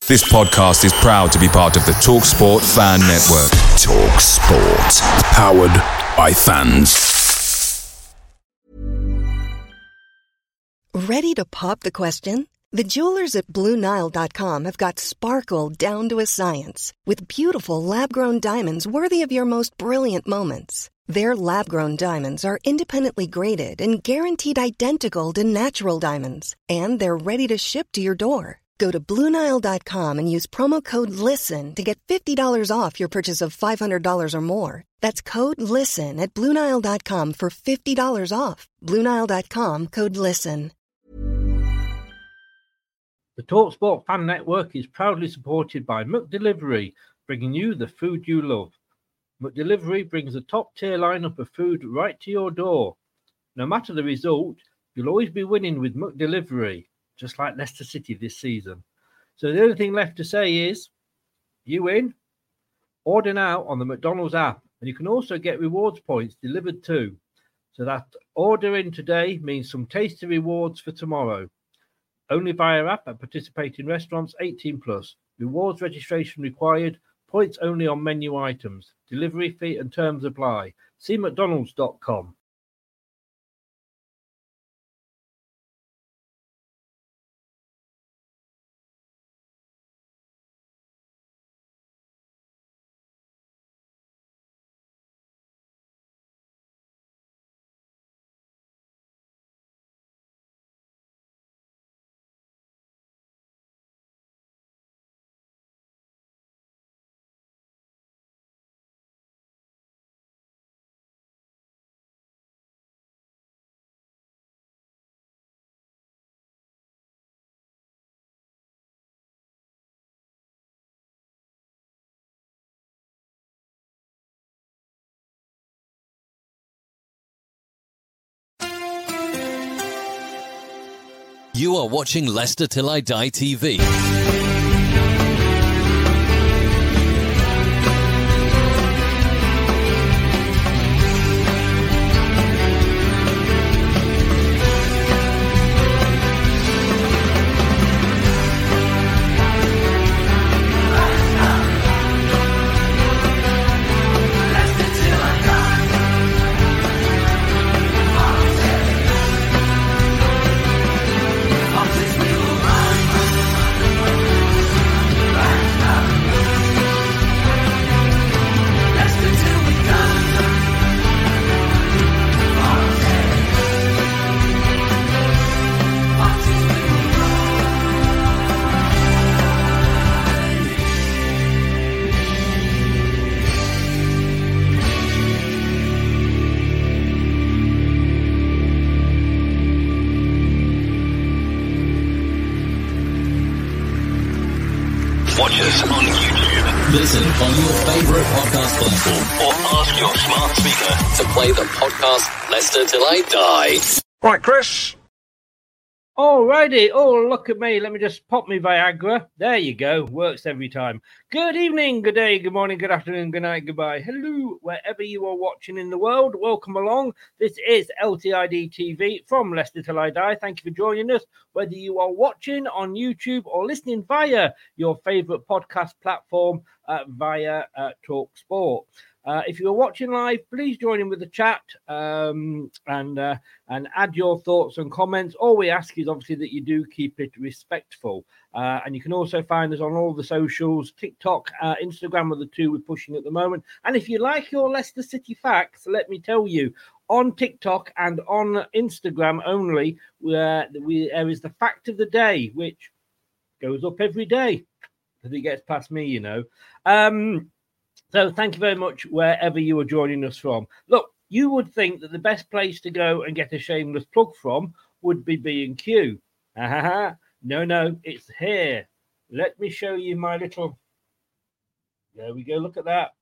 This podcast is proud to be part of the TalkSport Fan Network. TalkSport. Powered by fans. Ready to pop the question? The jewelers at BlueNile.com have got sparkle down to a science with beautiful lab-grown diamonds worthy of your most brilliant moments. Their lab-grown diamonds are independently graded and guaranteed identical to natural diamonds. And they're ready to ship to your door. Go to BlueNile.com and use promo code LISTEN to get $50 off your purchase of $500 or more. That's code LISTEN at BlueNile.com for $50 off. BlueNile.com, code LISTEN. The TalkSport Fan Network is proudly supported by McDelivery, bringing you the food you love. McDelivery brings a top-tier lineup of food right to your door. No matter the result, you'll always be winning with McDelivery, just like Leicester City this season. So the only thing left to say is, you win. Order now on the McDonald's app, and you can also get rewards points delivered too. So that ordering today means some tasty rewards for tomorrow. Only via app at participating restaurants, 18+. Rewards registration required. Points only on menu items. Delivery fee and terms apply. See mcdonalds.com. You are watching Leicester Till I Die TV. Watch us on YouTube. Listen on your favourite podcast platform. Or ask your smart speaker To play the podcast Leicester Till I Die. Right, Chris. Alrighty. Oh, look at me. Let me just pop me Viagra. There you go. Works every time. Good evening, good day, good morning, good afternoon, good night, goodbye. Hello, wherever you are watching in the world. Welcome along. This is LTID TV from Leicester Till I Die. Thank you for joining us, whether you are watching on YouTube or listening via your favourite podcast platform via TalkSport. If you're watching live, please join in with the chat and add your thoughts and comments. All we ask is obviously that you do keep it respectful. And you can also find us on all the socials, TikTok, Instagram are the two we're pushing at the moment. And if you like your Leicester City facts, let me tell you, on TikTok and on Instagram only, there is the fact of the day, which goes up every day as it gets past me, you know. So thank you very much wherever you are joining us from. Look, you would think that the best place to go and get a shameless plug from would be B&Q. No, it's here. Let me show you my little... There we go, look at that.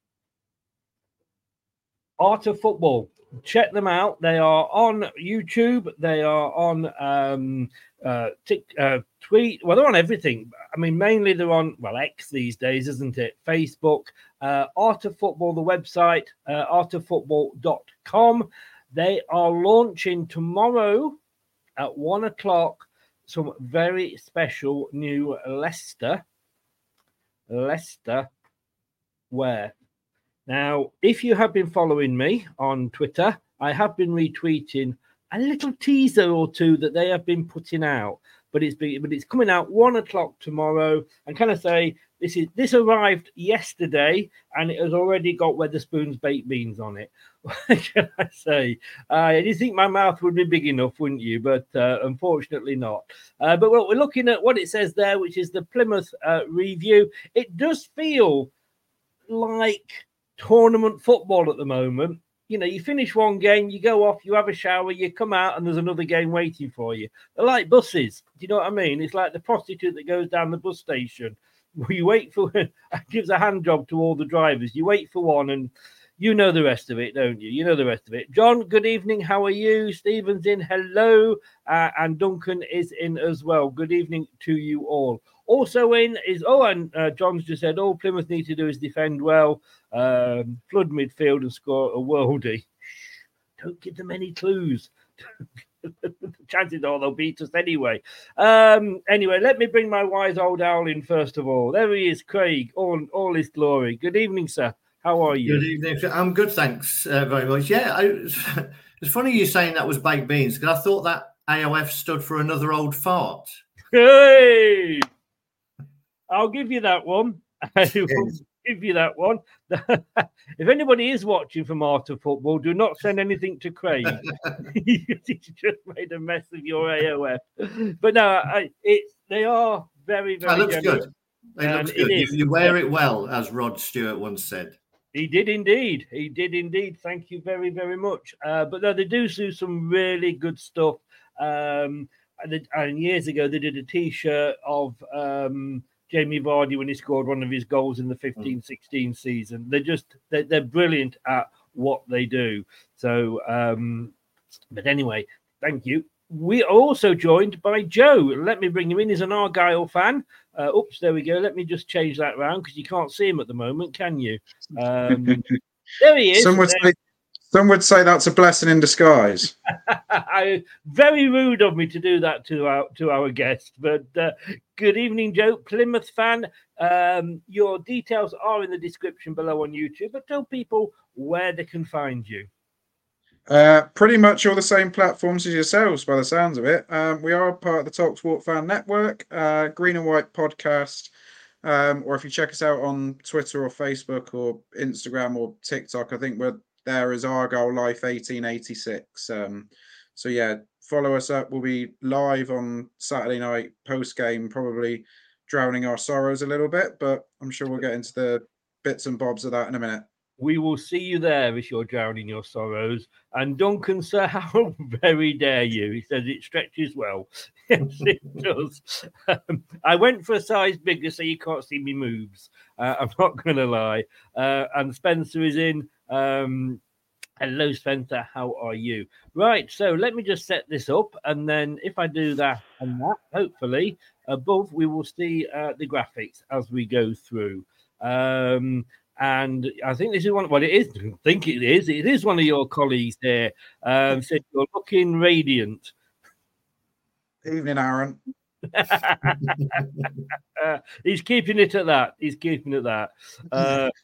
Art of Football. Check them out. They are on YouTube. They are on Tweet. Well, they're on everything. I mean, mainly they're on, well, X these days, isn't it? Facebook. Art of Football, the website, artoffootball.com. They are launching tomorrow at 1 o'clock some very special new Leicester Leicester where? Now, if you have been following me on Twitter, I have been retweeting a little teaser or two that they have been putting out, but it's coming out 1 o'clock tomorrow. And can I say this arrived yesterday, and it has already got Wetherspoon's baked beans on it. What can I say? You think my mouth would be big enough, wouldn't you? But unfortunately not. But we're looking at what it says there, which is the Plymouth review. It does feel like tournament football at the moment. You know, you finish one game, you go off, you have a shower, you come out, and there's another game waiting for you. They're like buses. Do you know what I mean? It's like the prostitute that goes down the bus station. You wait for gives a hand job to all the drivers. You wait for one, and you know the rest of it, don't you? You know the rest of it. John, good evening. How are you? Stephen's in. Hello. And Duncan is in as well. Good evening to you all. Also in is, John's just said, all Plymouth need to do is defend well, flood midfield and score a worldie. Don't give them any clues. Chances are they'll beat us anyway. Anyway, let me bring my wise old owl in first of all. There he is, Craig, all his glory. Good evening, sir. How are you? Good evening. I'm good, thanks very much. Yeah, it's funny you saying that was baked beans, because I thought that AOF stood for another old fart. Hey! I'll give you that one. I will give you that one. If anybody is watching from Art of Football, do not send anything to Craig. He's just made a mess of your AOF. But no, they are very, very. That looks generous. good. It looks good. You wear it well, as Rod Stewart once said. He did indeed. He did indeed. Thank you very, very much. But no, they do some really good stuff. And years ago, they did a T-shirt of Jamie Vardy when he scored one of his goals in the 15-16 season. They're brilliant at what they do. So, but anyway, thank you. We are also joined by Joe. Let me bring him in. He's an Argyle fan. Oops, there we go. Let me just change that round because you can't see him at the moment, can you? There he is. Some would say that's a blessing in disguise. Very rude of me to do that to our guest. But good evening, Joe, Plymouth fan. Your details are in the description below on YouTube, but tell people where they can find you. Pretty much all the same platforms as yourselves, by the sounds of it. We are part of the TalkSport Fan Network, Green and White Podcast, or if you check us out on Twitter or Facebook or Instagram or TikTok, I think we're there as Argyle Life 1886. So yeah, follow us up. We'll be live on Saturday night post game, probably drowning our sorrows a little bit, but I'm sure we'll get into the bits and bobs of that in a minute. We will see you there as you're drowning your sorrows. And Duncan, sir, how very dare you? He says it stretches well. Yes, it does. I went for a size bigger so you can't see me moves. I'm not going to lie. And Spencer is in. Hello, Spencer. How are you? Right. So let me just set this up. And then if I do that and that, hopefully above, we will see the graphics as we go through. And I think this is one. Well, it is. I think it is. It is one of your colleagues there. Said you're looking radiant. Evening, Aaron. He's keeping it at that. He's keeping it at that.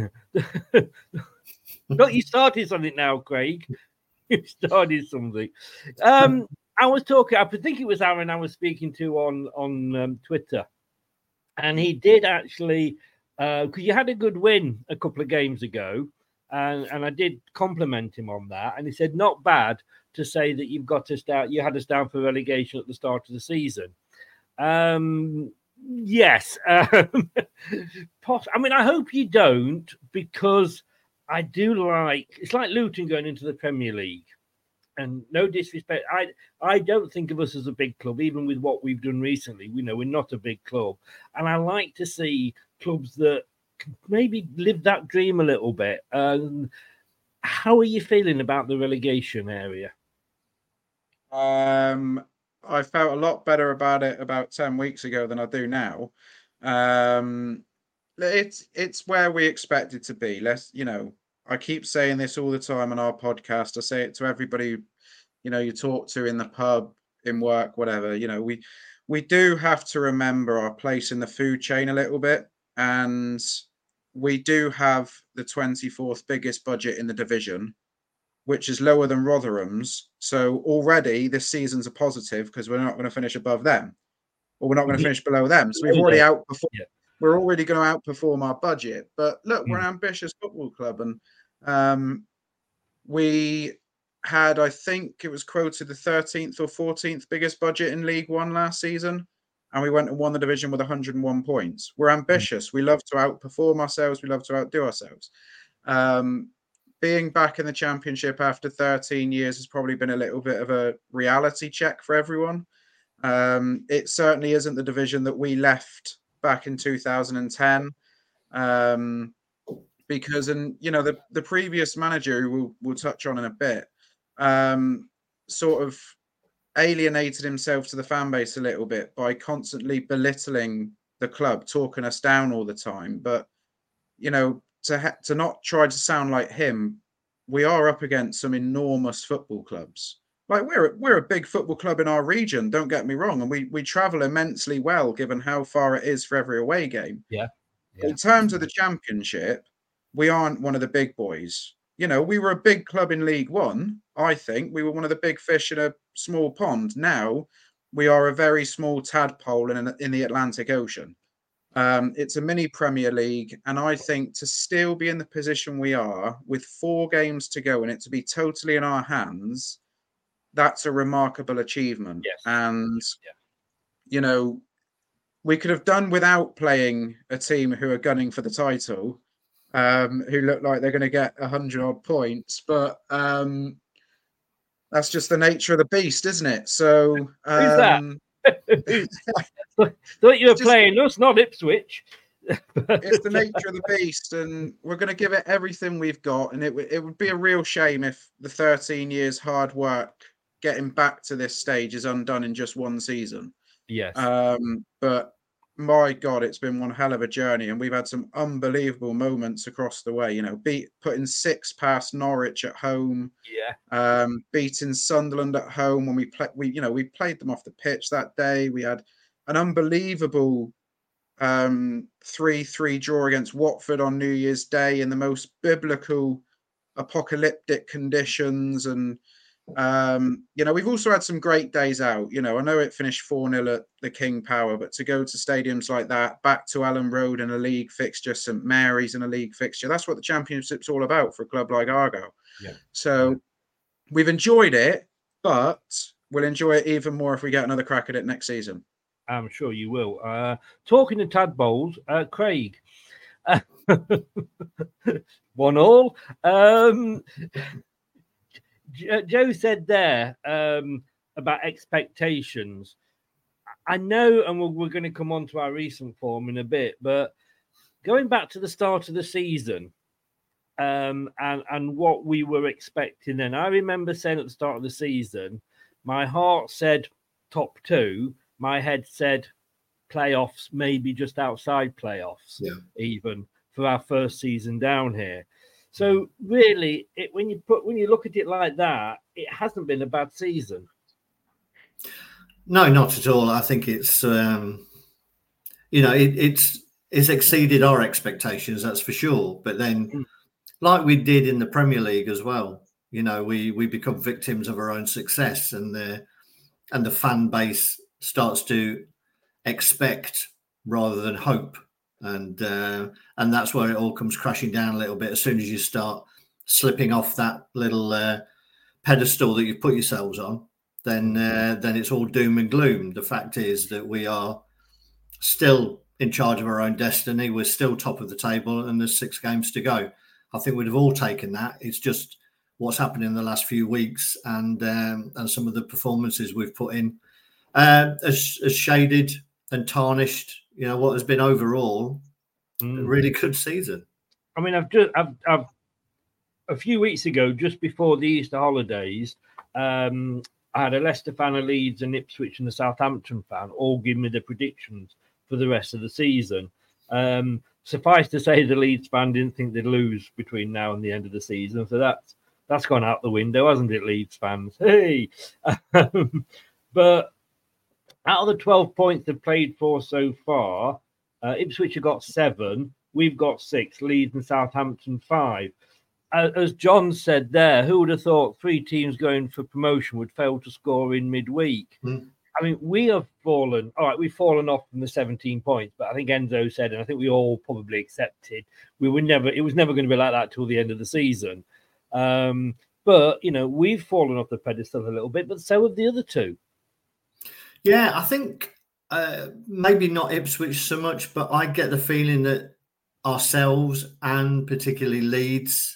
But you started something now, Craig. You started something. I was talking. I think it was Aaron I was speaking to on Twitter, and he did actually. Because you had a good win a couple of games ago, and I did compliment him on that. And he said, not bad to say that you had us down for relegation at the start of the season. Yes. I mean, I hope you don't, because I do it's like Luton going into the Premier League. And no disrespect, I don't think of us as a big club, even with what we've done recently. We know we're not a big club. And I like to see clubs that maybe live that dream a little bit. How are you feeling about the relegation area? I felt a lot better about it about 10 weeks ago than I do now. It's where we expect it to be. I keep saying this all the time on our podcast. I say it to everybody, you talk to in the pub, in work, whatever. We do have to remember our place in the food chain a little bit. and we do have the 24th biggest budget in the division, which is lower than Rotherham's. So already this season's a positive because we're not going to finish above them, or we're not going to finish below them. So we've already outperformed. Yeah. We're already going to outperform our budget. But look, we're an ambitious football club, and we had, I think it was quoted, the 13th or 14th biggest budget in League One last season, and we went and won the division with 101 points. We're ambitious. We love to outperform ourselves. We love to outdo ourselves. Being back in the Championship after 13 years has probably been a little bit of a reality check for everyone. It certainly isn't the division that we left back in 2010. Because, and you know, the previous manager, who we'll touch on in a bit, sort of alienated himself to the fan base a little bit by constantly belittling the club, talking us down all the time. But, you know, to not try to sound like him, we are up against some enormous football clubs. Like we're a big football club in our region, don't get me wrong, and we travel immensely well given how far it is for every away game. Yeah. In terms of the Championship, we aren't one of the big boys. You know, we were a big club in League One. I think we were one of the big fish in a small pond. Now we are a very small tadpole in the Atlantic Ocean. It's a mini Premier League, and I think to still be in the position we are with 4 games to go and it to be totally in our hands, that's a remarkable achievement. Yes. And, you know, we could have done without playing a team who are gunning for the title, who look like they're going to get 100 odd points, but that's just the nature of the beast, isn't it? So, who's that? Thought you were playing us, not Ipswich. It's the nature of the beast, and we're going to give it everything we've got. And it would be a real shame if the 13 years hard work getting back to this stage is undone in just one season. Yes. But my God, it's been one hell of a journey, and we've had some unbelievable moments across the way. You know, putting 6 past Norwich at home. Yeah. Beating Sunderland at home when we played them off the pitch that day. We had an unbelievable 3-3 draw against Watford on New Year's Day in the most biblical, apocalyptic conditions. And you know, we've also had some great days out. You know, I know it finished 4-0 at the King Power, but to go to stadiums like that, back to Allen Road in a league fixture, St Mary's in a league fixture, that's what the Championship's all about for a club like Argyle. Yeah. So we've enjoyed it, but we'll enjoy it even more if we get another crack at it next season. I'm sure you will. Talking to Tadpoles, Craig, 1-1. Joe said there about expectations. I know, and we're going to come on to our recent form in a bit, but going back to the start of the season and what we were expecting then, I remember saying at the start of the season, my heart said top 2, my head said playoffs, maybe just outside playoffs, even for our first season down here. So really, when you look at it like that, it hasn't been a bad season. No, not at all. I think it's it's exceeded our expectations, that's for sure. But then, like we did in the Premier League as well, you know, we become victims of our own success, and the fan base starts to expect rather than hope. And that's where it all comes crashing down a little bit as soon as you start slipping off that little pedestal that you've put yourselves on. Then it's all doom and gloom. The fact is that we are still in charge of our own destiny. We're still top of the table, and there's 6 games to go. I think we'd have all taken that. It's just what's happened in the last few weeks and some of the performances we've put in has shaded and tarnished, you know, what has been overall a really good season. I mean, I've a few weeks ago, just before the Easter holidays, I had a Leicester fan, a Leeds, and Ipswich, and a Southampton fan all give me the predictions for the rest of the season. Suffice to say, the Leeds fan didn't think they'd lose between now and the end of the season, so that's gone out the window, hasn't it, Leeds fans? Hey, but out of the 12 points they've played for so far, Ipswich have got 7. We've got 6. Leeds and Southampton 5. As John said there, who would have thought 3 teams going for promotion would fail to score in midweek? I mean, we have fallen. All right, we've fallen off from the 17 points, but I think Enzo said, and I think we all probably accepted, it was never going to be like that till the end of the season. But, we've fallen off the pedestal a little bit, but so have the other 2. Yeah, I think maybe not Ipswich so much, but I get the feeling that ourselves and particularly Leeds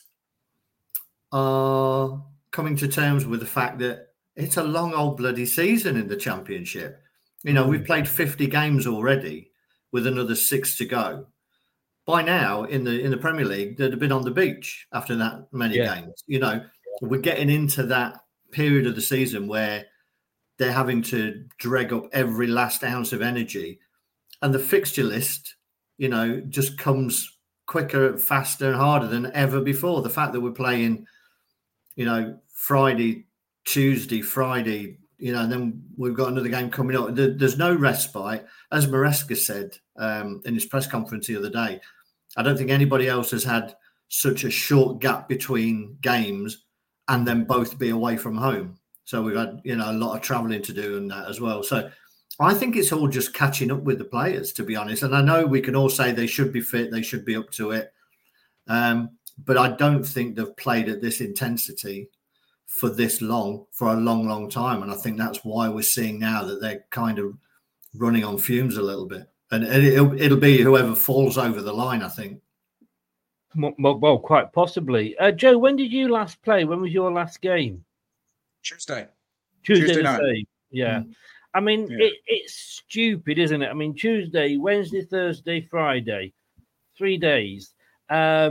are coming to terms with the fact that it's a long old bloody season in the Championship. We've played 50 games already with another 6 to go. By now, in the Premier League, they'd have been on the beach after that many games. We're getting into that period of the season where they're having to drag up every last ounce of energy. And the fixture list, just comes quicker, faster and harder than ever before. The fact that we're playing, Friday, Tuesday, Friday, and then we've got another game coming up. There's no respite. As Maresca said in his press conference the other day, I don't think anybody else has had such a short gap between games and then both be away from home. So we've had, a lot of travelling to do and that as well. So I think it's all just catching up with the players, to be honest. And I know we can all say they should be fit, they should be up to it. But I don't think they've played at this intensity for this long, for a long, long time. And I think that's why we're seeing now that they're kind of running on fumes a little bit. And it'll be whoever falls over the line, I think. Well, quite possibly. Joe, when did you last play? When was your last game? Tuesday night. Yeah. I mean, it's stupid, isn't it? I mean, Tuesday, Wednesday, Thursday, Friday, 3 days. I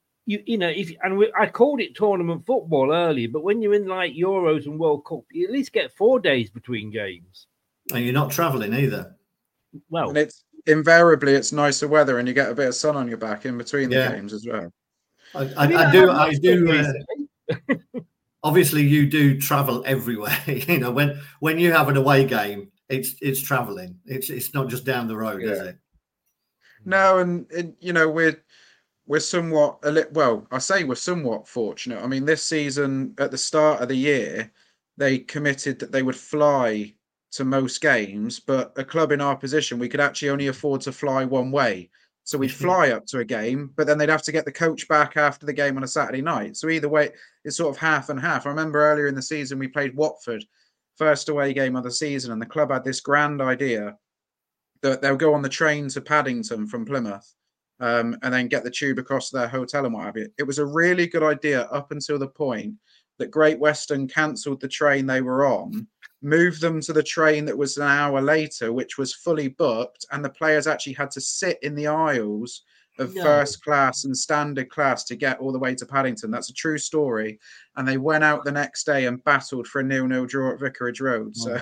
called it tournament football earlier, but when you're in like Euros and World Cup, you at least get 4 days between games. And you're not travelling either. Well, and it's invariably nicer weather, and you get a bit of sun on your back in between the games as well. I do. Obviously, you do travel everywhere. When you have an away game, it's traveling. It's not just down the road, is it? No, and we're somewhat I say we're somewhat fortunate. I mean, this season at the start of the year, they committed that they would fly to most games, but a club in our position, we could actually only afford to fly one way. So we'd fly up to a game, but then they'd have to get the coach back after the game on a Saturday night. So either way, it's sort of half and half. I remember earlier in the season, we played Watford, first away game of the season, and the club had this grand idea that they'll go on the train to Paddington from Plymouth and then get the tube across to their hotel and what have you. It was a really good idea up until the point that Great Western cancelled the train they were on, moved them to the train that was an hour later, which was fully booked, and the players actually had to sit in the aisles of first class and standard class to get all the way to Paddington. That's a true story. And they went out the next day and battled for a 0-0 draw at Vicarage Road. So,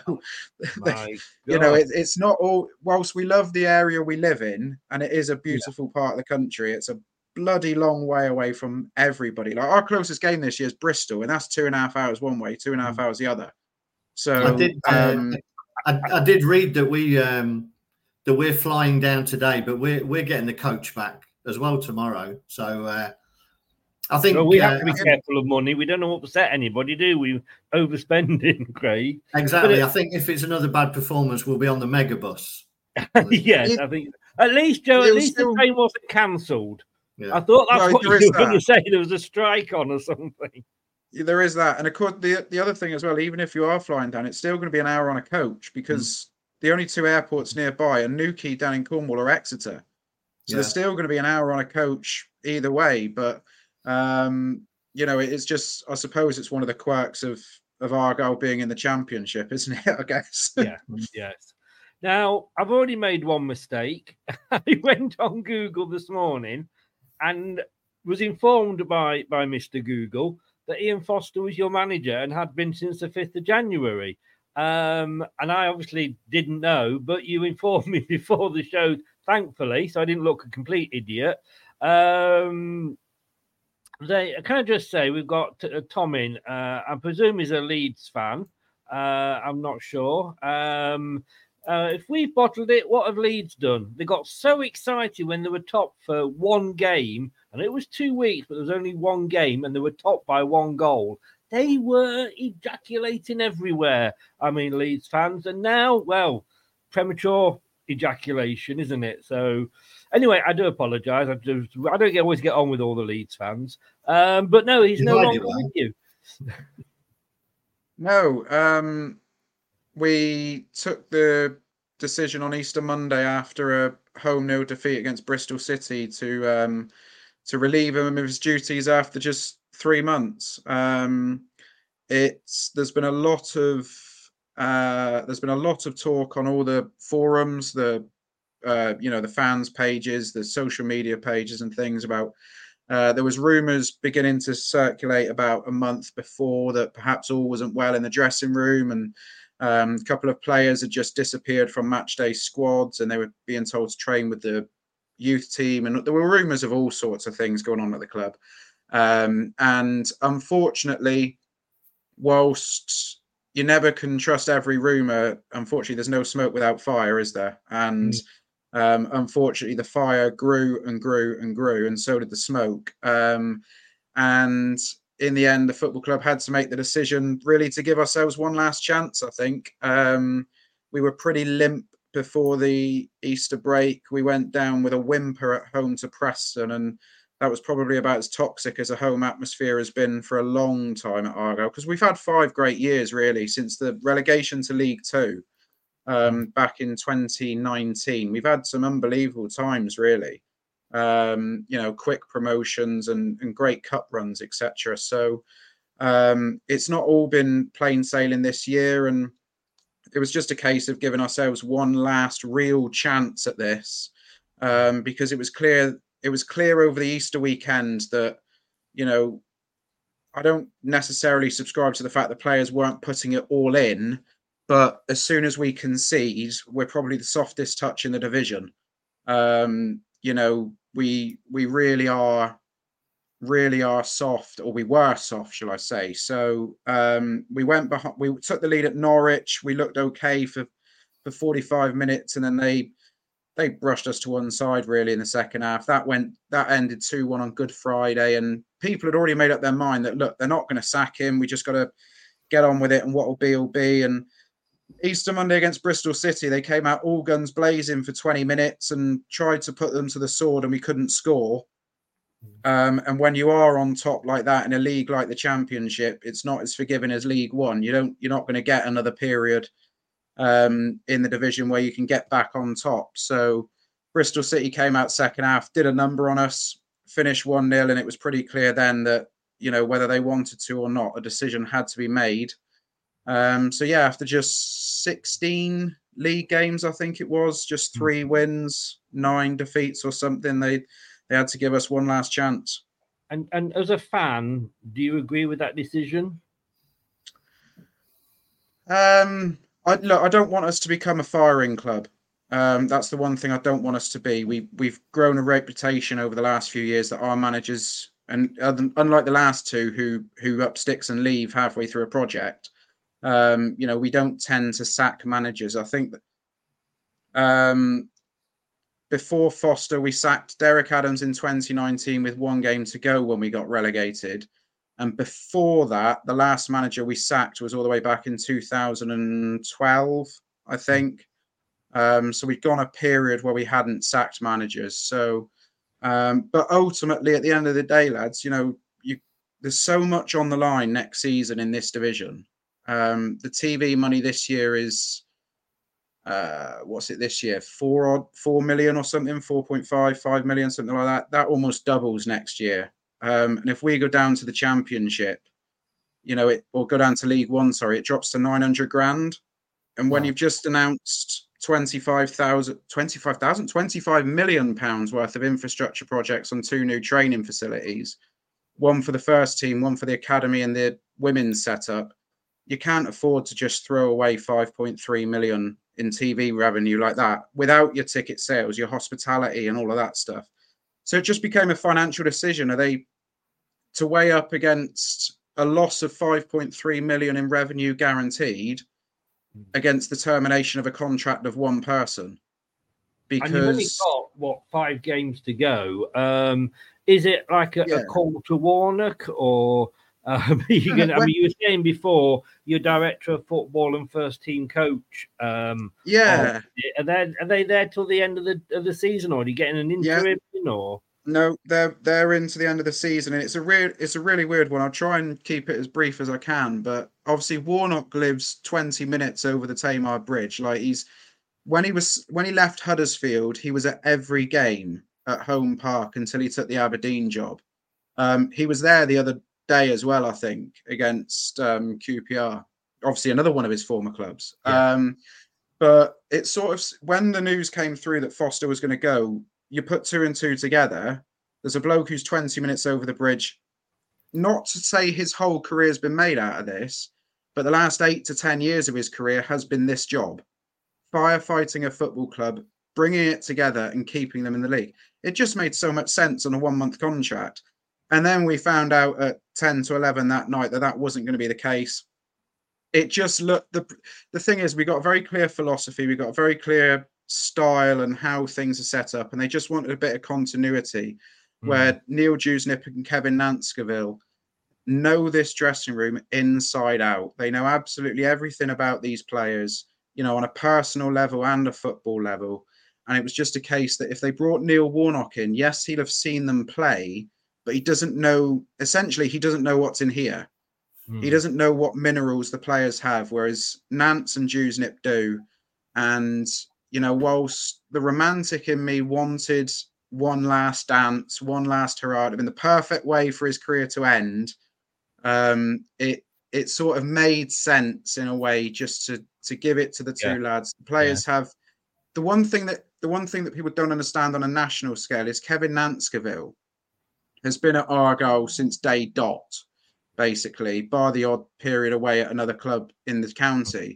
it's not all, whilst we love the area we live in, and it is a beautiful part of the country, it's a bloody long way away from everybody. Like our closest game this year is Bristol, and that's 2.5 hours one way, 2.5 hours the other. So I did read that we're flying down today, but we're getting the coach back as well tomorrow. So I think we have to be careful of money. We don't know what to upset anybody, do we? Overspending, Craig. Exactly. I think if it's another bad performance, we'll be on the megabus. Yes, I think at least, Joe. At least the train wasn't cancelled. Yeah. I thought that's what you were going to say. There was a strike on or something. There is that, and of course the other thing as well. Even if you are flying down, it's still going to be an hour on a coach because the only 2 airports nearby are Newquay down in Cornwall or Exeter. So there's still going to be an hour on a coach either way. But it's just, I suppose it's one of the quirks of Argyle being in the Championship, isn't it? I guess. Yeah. Yes. Now I've already made one mistake. I went on Google this morning and was informed by Mr. Google that Ian Foster was your manager and had been since the 5th of January. And I obviously didn't know, but you informed me before the show, thankfully, so I didn't look a complete idiot. Can I just say we've got Tom in. I presume he's a Leeds fan. I'm not sure. If we bottled it, what have Leeds done? They got so excited when they were top for one game, and it was 2 weeks, but there was only one game, and they were top by 1 goal. They were ejaculating everywhere. I mean, Leeds fans, and now, well, premature ejaculation, isn't it? So, anyway, I do apologise. I don't always get on with all the Leeds fans, but no, he's no longer with you. No, we took the decision on Easter Monday after a home 0 defeat against Bristol City to relieve him of his duties after just 3 months. There's been a lot of talk on all the forums, the fans pages, the social media pages and things about. There was rumours beginning to circulate about a month before that perhaps all wasn't well in the dressing room, and a couple of players had just disappeared from matchday squads, and they were being told to train with the youth team, and there were rumours of all sorts of things going on at the club. And unfortunately, whilst you never can trust every rumour, unfortunately, there's no smoke without fire, is there? And unfortunately, the fire grew and grew and grew, and so did the smoke. And in the end, the football club had to make the decision really to give ourselves one last chance, I think. We were pretty limp before the Easter break. We went down with a whimper at home to Preston, and that was probably about as toxic as a home atmosphere has been for a long time at Argyle, because we've had 5 great years, really, since the relegation to League Two back in 2019. We've had some unbelievable times, really. Quick promotions and great cup runs, etc. So it's not all been plain sailing this year, and it was just a case of giving ourselves one last real chance at this, because it was clear over the Easter weekend that, I don't necessarily subscribe to the fact that players weren't putting it all in, but as soon as we concede, we're probably the softest touch in the division. We really are soft, or we were soft, shall I say. So we went behind, we took the lead at Norwich. We looked okay for 45 minutes, and then they brushed us to one side really in the second half. That ended 2-1 on Good Friday, and people had already made up their mind that, look, they're not going to sack him. We just got to get on with it, and what will be. And Easter Monday against Bristol City, they came out all guns blazing for 20 minutes and tried to put them to the sword, and we couldn't score. And when you are on top like that in a league like the Championship, it's not as forgiving as League One. You're not going to get another period in the division where you can get back on top. So Bristol City came out second half, did a number on us, finished 1-0, and it was pretty clear then that, whether they wanted to or not, a decision had to be made. After just 16 league games, I think it was, just 3 wins, 9 defeats or something, they had to give us one last chance. And as a fan, do you agree with that decision? I don't want us to become a firing club. That's the one thing I don't want us to be. We've grown a reputation over the last few years that our managers, and unlike the last 2 who up sticks and leave halfway through a project, we don't tend to sack managers. I think that before Foster, we sacked Derek Adams in 2019 with 1 game to go when we got relegated. And before that, the last manager we sacked was all the way back in 2012, I think. So we'd gone a period where we hadn't sacked managers. So, but ultimately, at the end of the day, lads, there's so much on the line next season in this division. The TV money this year is, what's it this year? 4 million or something, 4.5, 5 million, something like that. That almost doubles next year. And if we go down to the Championship, or go down to League One, it drops to 900 grand. And when you've just announced 25 million pounds worth of infrastructure projects on 2 new training facilities, one for the first team, one for the academy and the women's setup, you can't afford to just throw away 5.3 million in TV revenue like that without your ticket sales, your hospitality and all of that stuff. So it just became a financial decision. Are they to weigh up against a loss of 5.3 million in revenue guaranteed, against the termination of a contract of one person. And you've only Because got 5 games to go. Is it like a call to Warnock, or you were saying before your director of football and first team coach? Are they there till the end of the season, or are you getting an interim in, or? No, they're into the end of the season, and it's a really weird one. I'll try and keep it as brief as I can, but obviously Warnock lives 20 minutes over the Tamar Bridge. Like when he left Huddersfield, he was at every game at Home Park until he took the Aberdeen job. He was there the other day as well, I think, against QPR. Obviously, another one of his former clubs. Yeah. But it's sort of, when the news came through that Foster was going to go, you put 2 and 2 together. There's a bloke who's 20 minutes over the bridge. Not to say his whole career has been made out of this, but the last 8 to 10 years of his career has been this job. Firefighting a football club, bringing it together and keeping them in the league. It just made so much sense on a 1-month contract. And then we found out at 10 to 11 that night that wasn't going to be the case. It just looked, the thing is, we got a very clear philosophy. We got a very clear style and how things are set up. And they just wanted a bit of continuity where Neil Dewsnip and Kevin Nanscoville know this dressing room inside out. They know absolutely everything about these players, on a personal level and a football level. And it was just a case that if they brought Neil Warnock in, yes, he'd have seen them play, but he doesn't know what's in here. He doesn't know what minerals the players have, whereas Nance and Dewsnip do. And, whilst the romantic in me wanted one last dance, one last hurrah, in the perfect way for his career to end, it sort of made sense in a way just to give it to the two lads. The players have the one thing that people don't understand on a national scale is Kevin Nanscoville has been at Argyle since day dot, basically, bar the odd period away at another club in the county.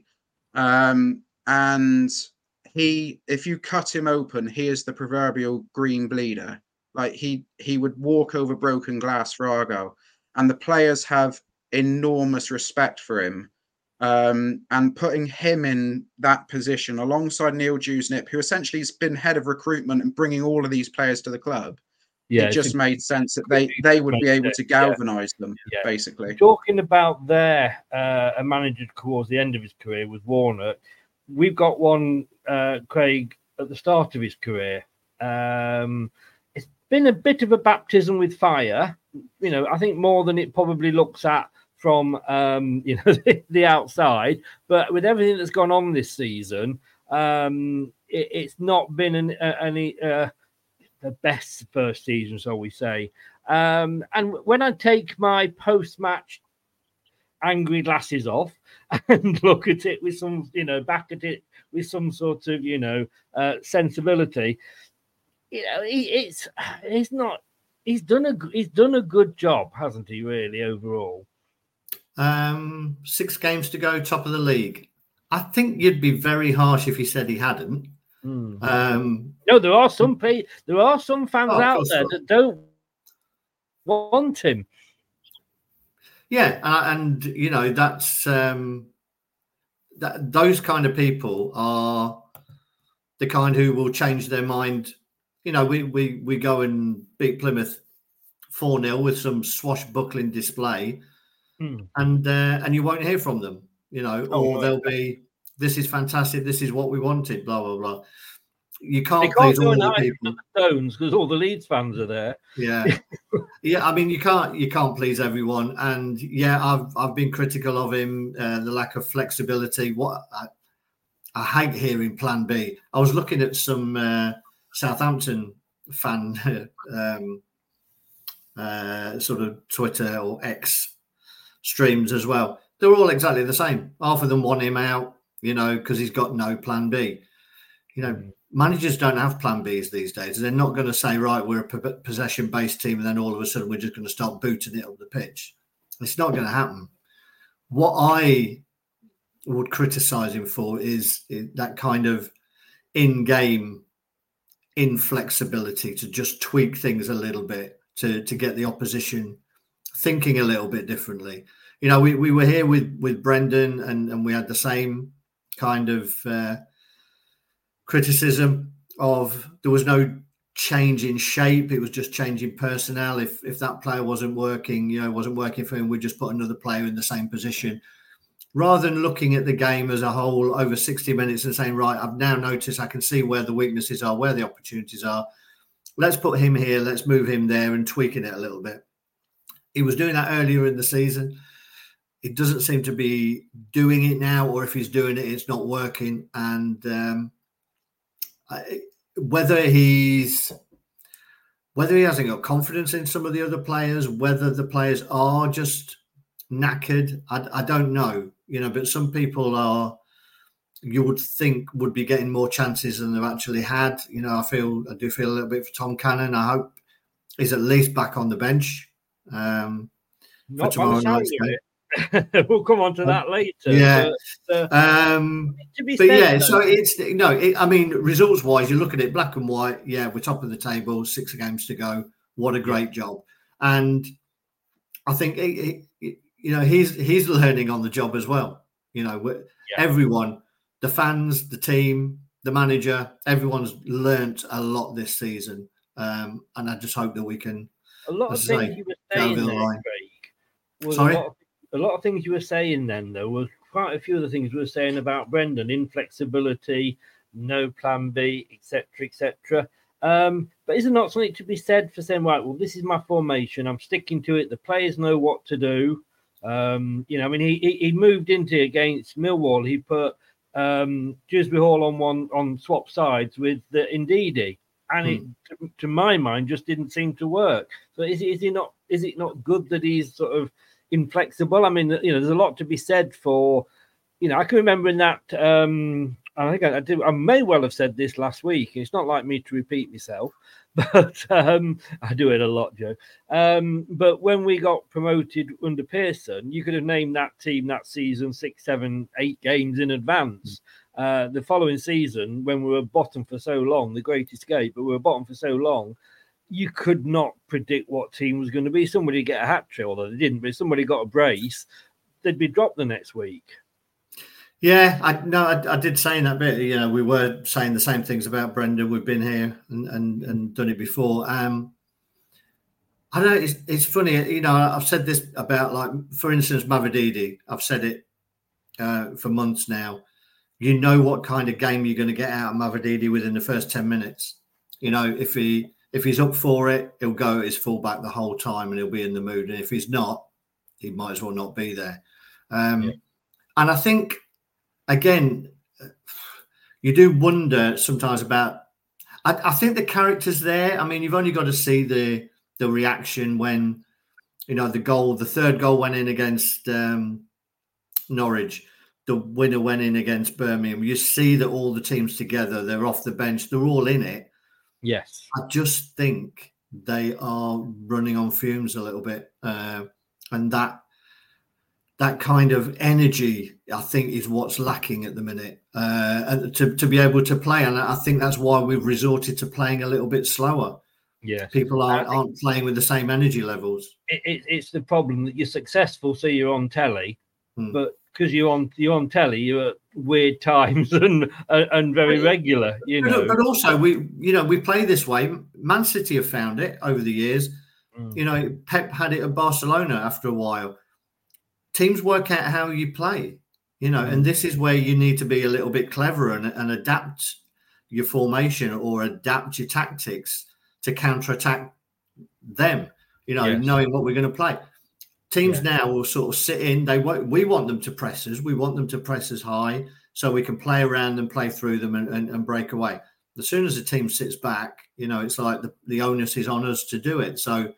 And if you cut him open, he is the proverbial green bleeder. Like he would walk over broken glass for Argyle, and the players have enormous respect for him. And putting him in that position alongside Neil Dewsnip, who essentially has been head of recruitment and bringing all of these players to the club, it just made sense that they would be able to galvanise them, basically. Talking about a manager towards the end of his career with Warnock, we've got one, Craig, at the start of his career. It's been a bit of a baptism with fire, I think more than it probably looks at from the outside, but with everything that's gone on this season, it's not been the best first season, so we say. And when I take my post-match angry glasses off and look at it with some, back at it with some sort of, sensibility, he's done a good job, hasn't he? Really, overall. 6 games to go, top of the league. I think you'd be very harsh if you said he hadn't. No, there are some fans out there that don't want him. Yeah, and that's those kind of people are the kind who will change their mind. We go and beat Plymouth 4-0 with some swashbuckling display, and you won't hear from them. They'll be, this is fantastic, this is what we wanted, blah blah blah. You can't please all the people. Stones because all the Leeds fans are there. Yeah. I mean, you can't please everyone, and I've been critical of him, the lack of flexibility. What I hate hearing Plan B. I was looking at some Southampton fan sort of Twitter or X streams as well. They're all exactly the same. Half of them want him out, because he's got no Plan B. Managers don't have Plan Bs these days. They're not going to say, right, we're a possession-based team, and then all of a sudden we're just going to start booting it up the pitch. It's not going to happen. What I would criticise him for is that kind of in-game inflexibility to just tweak things a little bit to get the opposition thinking a little bit differently. We were here with Brendan, and we had the same kind of criticism of there was no change in shape. It was just changing personnel. If that player wasn't working, wasn't working for him, we'd just put another player in the same position. Rather than looking at the game as a whole over 60 minutes and saying, right, I've now noticed, I can see where the weaknesses are, where the opportunities are. Let's put him here, let's move him there, and tweaking it a little bit. He was doing that earlier in the season. It doesn't seem to be doing it now, or if he's doing it, it's not working. And whether he hasn't got confidence in some of the other players, whether the players are just knackered, I don't know. But some people you would think would be getting more chances than they've actually had. I do feel a little bit for Tom Cannon. I hope he's at least back on the bench for tomorrow night's game. We'll come on to that later. Yeah. So it's results wise, you look at it black and white. Yeah, we're top of the table, 6 games to go. What a great job. And I think he's learning on the job as well. Everyone, the fans, the team, the manager, everyone's learnt a lot this season. And I just hope that we can. A lot of things you were saying there, Craig. Sorry? A lot of things you were saying then, though, was quite a few of the things we were saying about Brendan: inflexibility, no plan B, etc. But is there not something to be said for saying, right, well, this is my formation, I'm sticking to it, the players know what to do? He moved into against Millwall, he put Dewsbury Hall on swap sides with the Ndidi, and it, to my mind, just didn't seem to work. So is it not good that he's sort of inflexible? I mean, there's a lot to be said for, I can remember in that, I think I did. I may well have said this last week. It's not like me to repeat myself, but I do it a lot, Joe. But when we got promoted under Pearson, you could have named that team that season 6, 7, 8 games in advance. The following season, when we were bottom for so long, the Great Escape, but we were bottom for so long, you could not predict what team was going to be. Somebody get a hat trick, although they didn't, but if somebody got a brace, they'd be dropped the next week. Yeah, I did say in that bit, we were saying the same things about Brendan. We've been here and done it before. I don't know, it's funny, I've said this about, like, for instance, Mavididi. I've said it for months now. You know what kind of game you're going to get out of Mavididi within the first 10 minutes. If he's up for it, he'll go at his fullback the whole time and he'll be in the mood. And if he's not, he might as well not be there. And I think, again, you do wonder sometimes about. I think the character's there. I mean, you've only got to see the reaction when, the third goal went in against Norwich. The winner went in against Birmingham. You see that all the teams together, they're off the bench, they're all in it. Yes. I just think they are running on fumes a little bit. And that kind of energy, I think, is what's lacking at the minute, and to be able to play. And I think that's why we've resorted to playing a little bit slower. Yeah, people aren't playing with the same energy levels. It's the problem that you're successful, so you're on telly, but because you're on telly, you're at weird times and very regular. But also we play this way. Man City have found it over the years. Pep had it at Barcelona after a while. Teams work out how you play, and this is where you need to be a little bit clever and adapt your formation or adapt your tactics to counterattack them, knowing what we're going to play. Teams now will sort of sit in. We want them to press us. We want them to press us high so we can play around them, play through them and break away. As soon as the team sits back, it's like the onus is on us to do it. So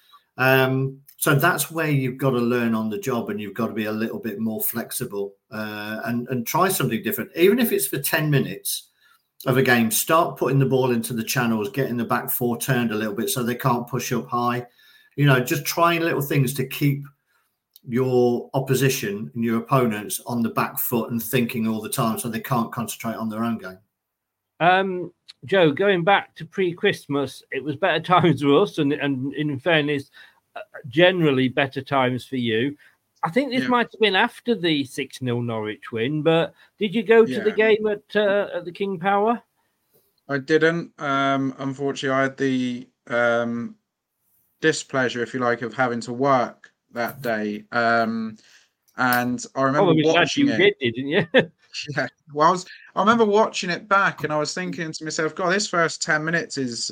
that's where you've got to learn on the job, and you've got to be a little bit more flexible and try something different. Even if it's for 10 minutes of a game, start putting the ball into the channels, getting the back four turned a little bit so they can't push up high. Just trying little things to keep your opposition and your opponents on the back foot and thinking all the time so they can't concentrate on their own game. Joe, going back to pre-Christmas, it was better times for us, and in fairness, generally better times for you. I think this might have been after the 6-0 Norwich win, but did you go to the game at the King Power? I didn't. Unfortunately, I had the displeasure, if you like, of having to work that day. And I remember watching it. Didn't you? Yeah. Well, I remember watching it back, and I was thinking to myself, "God, this first 10 minutes is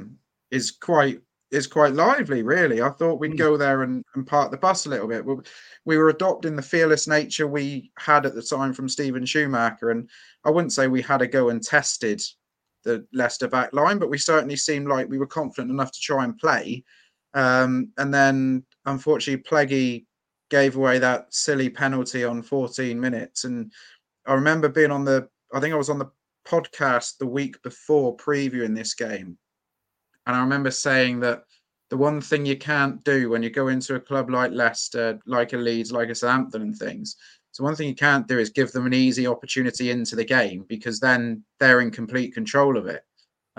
quite lively, really." I thought we'd go there and park the bus a little bit. We were adopting the fearless nature we had at the time from Steven Schumacher, and I wouldn't say we had a go and tested the Leicester back line, but we certainly seemed like we were confident enough to try and play. And then, unfortunately, Pleggy gave away that silly penalty on 14 minutes, and I remember being I think I was on the podcast the week before previewing this game. And I remember saying that the one thing you can't do when you go into a club like Leicester, like a Leeds, like a Southampton and things, so one thing you can't do is give them an easy opportunity into the game, because then they're in complete control of it.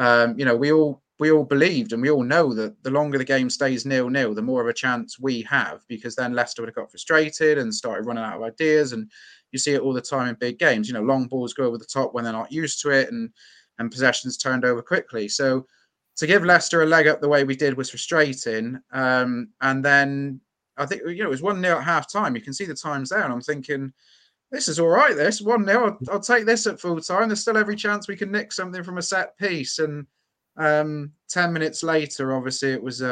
We all believed and we all know that the longer the game stays 0-0, the more of a chance we have, because then Leicester would have got frustrated and started running out of ideas. And you see it all the time in big games. Long balls go over the top when they're not used to it, and possessions turned over quickly. So to give Leicester a leg up the way we did was frustrating. And then I think, it was 1-0 at half time. You can see the times there. And I'm thinking, this is all right. This 1-0. I'll take this at full time. There's still every chance we can nick something from a set piece. And 10 minutes later, obviously, it was,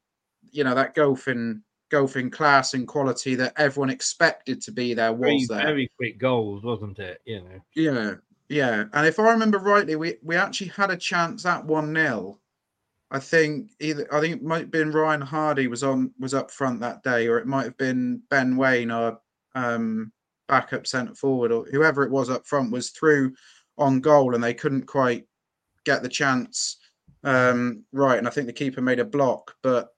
that Goffin class and quality that everyone expected to be there was there. Very quick goals, wasn't it? Yeah. And if I remember rightly, we actually had a chance at 1-0. I think it might have been Ryan Hardy was up front that day, or it might have been Ben Wayne, our backup centre forward, or whoever it was up front was through on goal, and they couldn't quite get the chance right. And I think the keeper made a block, but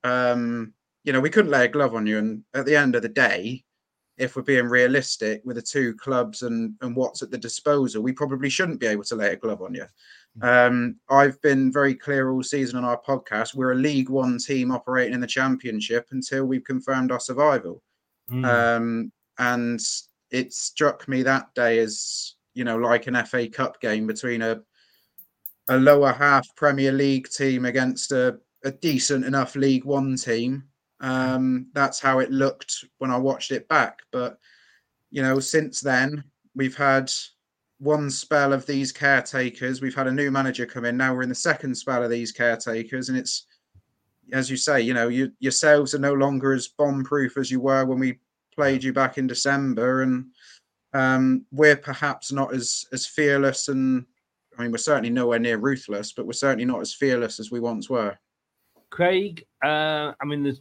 we couldn't lay a glove on you. And at the end of the day, if we're being realistic with the two clubs and what's at the disposal, we probably shouldn't be able to lay a glove on you. I've been very clear all season on our podcast. We're a League One team operating in the Championship until we've confirmed our survival. And it struck me that day as, like an FA Cup game between a lower half Premier League team against a decent enough League One team. That's how it looked when I watched it back. But, since then, we've had one spell of these caretakers. We've had a new manager come in. Now we're in the second spell of these caretakers. And it's, as you say, yourselves are no longer as bomb-proof as you were when we played you back in December. And we're perhaps not as fearless. And, we're certainly nowhere near ruthless, but we're certainly not as fearless as we once were. Craig, I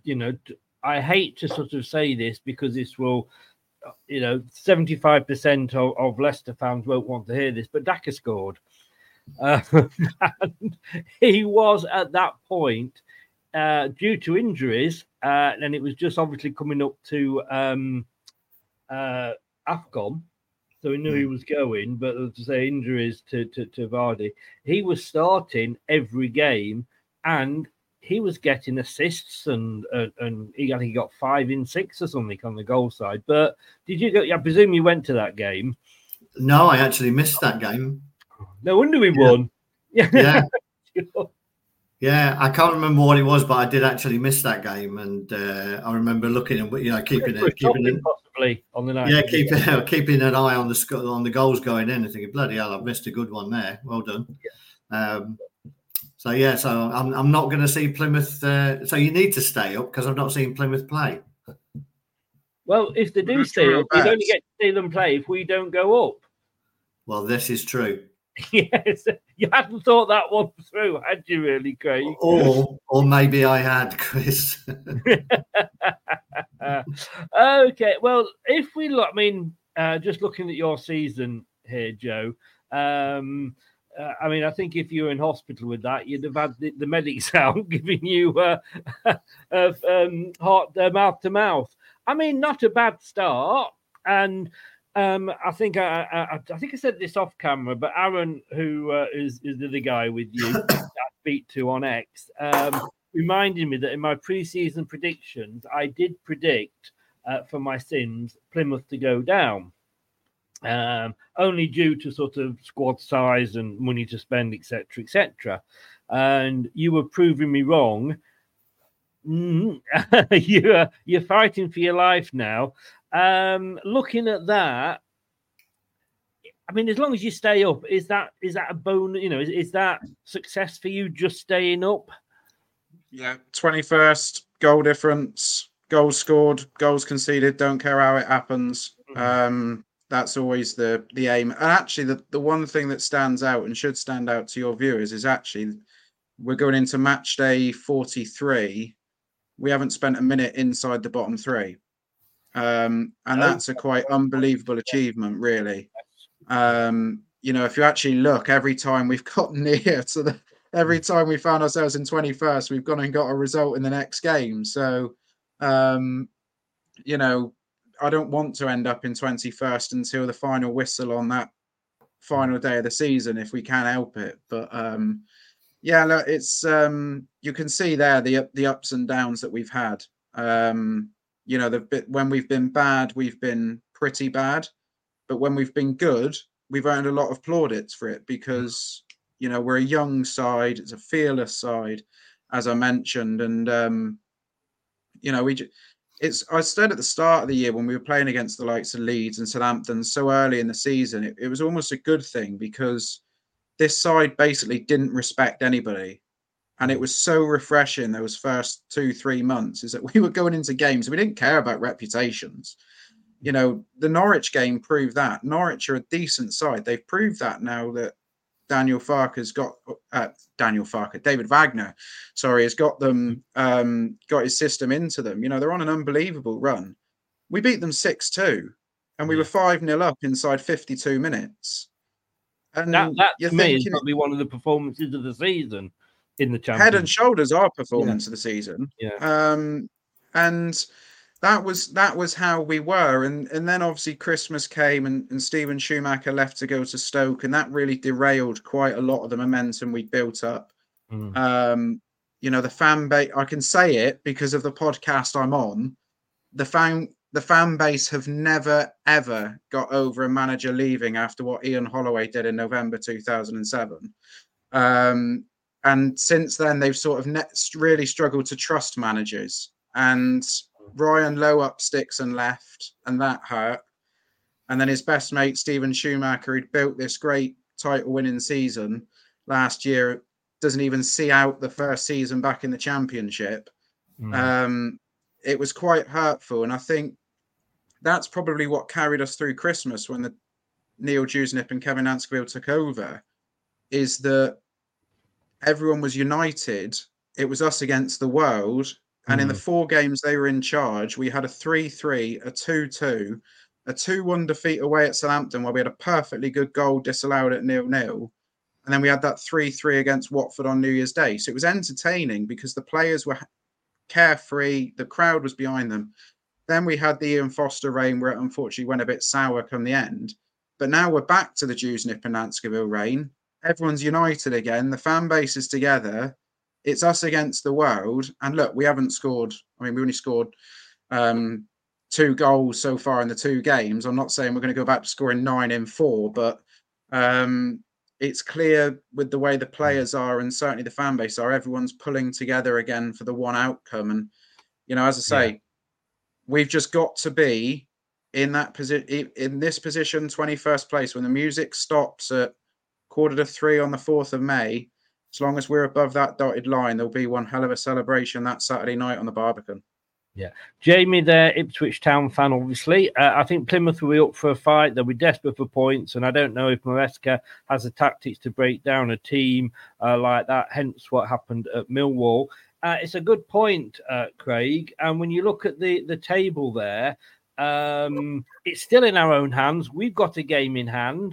hate to sort of say this because this will, 75% of Leicester fans won't want to hear this, but Daka scored. And he was at that point, due to injuries, and it was just obviously coming up to AFCON. So he knew he was going, but to say injuries to Vardy, he was starting every game, and he was getting assists, and I think he got 5 in 6 or something on the goal side. But did you go? I presume you went to that game. No, I actually missed that game. No wonder we won. Yeah. Yeah, I can't remember what it was, but I did actually miss that game, and I remember looking and keeping it possibly on the night. Yeah, keeping an eye on the goals going in, and thinking, bloody hell, I've missed a good one there. Well done. Yeah. So I'm not going to see Plymouth. So you need to stay up because I've not seen Plymouth play. Well, if they do stay up, you only get to see them play if we don't go up. Well, this is true. Yes, you hadn't thought that one through, had you really, Craig? Or maybe I had, Chris. Okay, well, if we look, just looking at your season here, Joe, I think if you were in hospital with that, you'd have had the medics out giving you heart mouth to mouth. Not a bad start, and I think I said this off camera, but Aaron, who is the other guy with you, I speak to on X, reminded me that in my pre-season predictions, I did predict for my sins, Plymouth to go down. Only due to sort of squad size and money to spend, etc., etc. And you were proving me wrong. You're fighting for your life now. Looking at that, I mean, as long as you stay up, is that a bonus? You know, is that success for you just staying up? Yeah, 21st, goal difference, goals scored, goals conceded. Don't care how it happens. That's always the aim. And actually, the one thing that stands out and should stand out to your viewers is actually we're going into match day 43. We haven't spent a minute inside the bottom three. And that's a quite unbelievable achievement, really. You know, if you actually look, every time we've got near to every time we found ourselves in 21st, we've gone and got a result in the next game. So, you know, I don't want to end up in 21st until the final whistle on that final day of the season, if we can help it. But yeah, look, it's you can see there the ups and downs that we've had. You know, when we've been bad, we've been pretty bad, but when we've been good, we've earned a lot of plaudits for it because you know we're a young side, it's a fearless side, as I mentioned, and you know I said at the start of the year when we were playing against the likes of Leeds and Southampton so early in the season, it was almost a good thing because this side basically didn't respect anybody. And it was so refreshing those first 2-3 months is that we were going into games. We didn't care about reputations. You know, the Norwich game proved that. Norwich are a decent side. They've proved that now that David Wagner, has got them, got his system into them. You know, they're on an unbelievable run. We beat them 6-2 and we were 5-0 up inside 52 minutes. And that to me is probably one of the performances of the season in the Championship. Head and shoulders our performance of the season. And that was how we were. And then obviously Christmas came and Steven Schumacher left to go to Stoke, and that really derailed quite a lot of the momentum we built up. You know, the fan base, I can say it because of the podcast I'm on, the fan base have never, ever got over a manager leaving after what Ian Holloway did in November 2007. And since then, they've sort of really struggled to trust managers. And Ryan Lowe up sticks and left, and that hurt. And then his best mate, Steven Schumacher, who'd built this great title-winning season last year, doesn't even see out the first season back in the Championship. It was quite hurtful. And I think that's probably what carried us through Christmas when Neil Dewsnip and Kevin Anscombe took over, is that everyone was united. It was us against the world. And in the 4 games they were in charge, we had a 3-3, a 2-2, a 2-1 defeat away at Southampton where we had a perfectly good goal disallowed at 0-0. And then we had that 3-3 against Watford on New Year's Day. So it was entertaining because the players were carefree. The crowd was behind them. Then we had the Ian Foster reign where it unfortunately went a bit sour come the end. But now we're back to the Dewsnip and Anscombe reign. Everyone's united again. The fan base is together. It's us against the world. And look, we haven't scored. I mean, we only scored 2 goals so far in the 2 games. I'm not saying we're going to go back to scoring 9 in 4, but it's clear with the way the players are and certainly the fan base are, everyone's pulling together again for the one outcome. And, you know, as I say, we've just got to be in that position, in this position, 21st place, when the music stops at 2:45 on the 4th of May. As long as we're above that dotted line, there'll be one hell of a celebration that Saturday night on the Barbican. Yeah. Jamie there, Ipswich Town fan, obviously. I think Plymouth will be up for a fight. They'll be desperate for points, and I don't know if Maresca has the tactics to break down a team like that, hence what happened at Millwall. It's a good point, Craig. And when you look at the table there, it's still in our own hands. We've got a game in hand.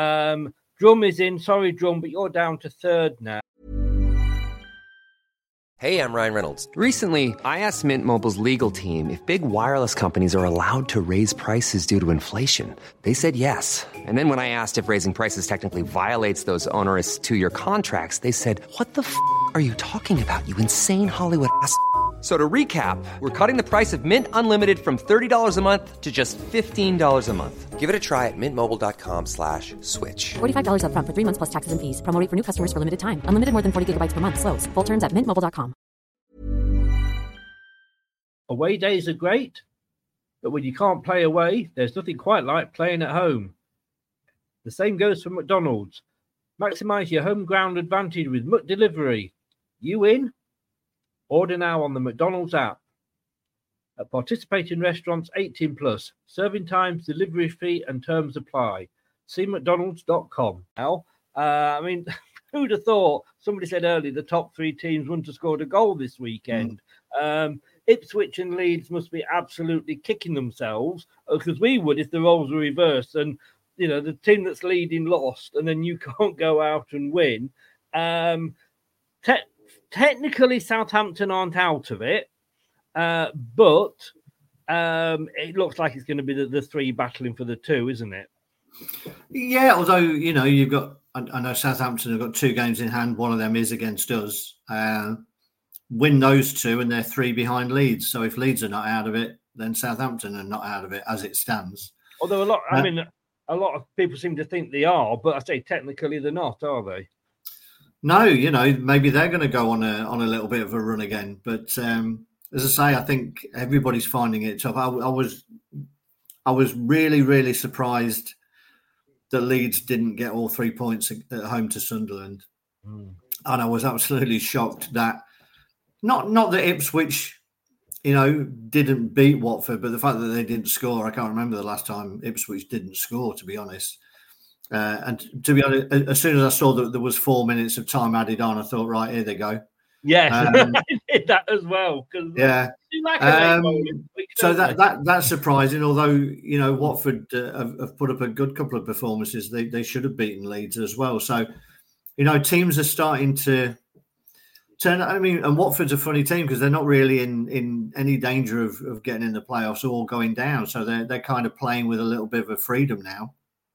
Drum is in. Sorry, Drum, but you're down to 3rd now. Hey, I'm Ryan Reynolds. Recently, I asked Mint Mobile's legal team if big wireless companies are allowed to raise prices due to inflation. They said yes. And then when I asked if raising prices technically violates those onerous 2-year contracts, they said, "What the f*** are you talking about, you insane Hollywood ass?" So to recap, we're cutting the price of Mint Unlimited from $30 a month to just $15 a month. Give it a try at mintmobile.com/switch. $45 up front for 3 months plus taxes and fees. Promo rate for new customers for limited time. Unlimited more than 40 gigabytes per month. Slows full terms at mintmobile.com. Away days are great, but when you can't play away, there's nothing quite like playing at home. The same goes for McDonald's. Maximize your home ground advantage with McDelivery. You in? Order now on the McDonald's app. At participating restaurants, 18 plus. Serving times, delivery fee, and terms apply. See mcdonalds.com. Now, who'd have thought? Somebody said earlier the top 3 teams wouldn't have scored a goal this weekend. Ipswich and Leeds must be absolutely kicking themselves, because we would if the roles were reversed and the team that's leading lost, and then you can't go out and win. Technically, Southampton aren't out of it, but it looks like it's going to be the 3 battling for the 2, isn't it? Yeah, although, you've got, I know Southampton have got 2 games in hand. One of them is against us. Win those 2 and they're 3 behind Leeds. So if Leeds are not out of it, then Southampton are not out of it as it stands. Although a lot of people seem to think they are, but I say technically they're not, are they? No, maybe they're going to go on a little bit of a run again. But as I say, I think everybody's finding it tough. I was really, really surprised that Leeds didn't get all 3 points at home to Sunderland. And I was absolutely shocked that not that Ipswich, didn't beat Watford, but the fact that they didn't score. I can't remember the last time Ipswich didn't score, to be honest. And to be honest, as soon as I saw that there was 4 minutes of time added on, I thought, right, here they go. Yeah, I did that as well. Yeah. So that's surprising. Although Watford have put up a good couple of performances, they should have beaten Leeds as well. So teams are starting to turn. And Watford's a funny team because they're not really in any danger of getting in the playoffs or going down. So they're kind of playing with a little bit of a freedom now.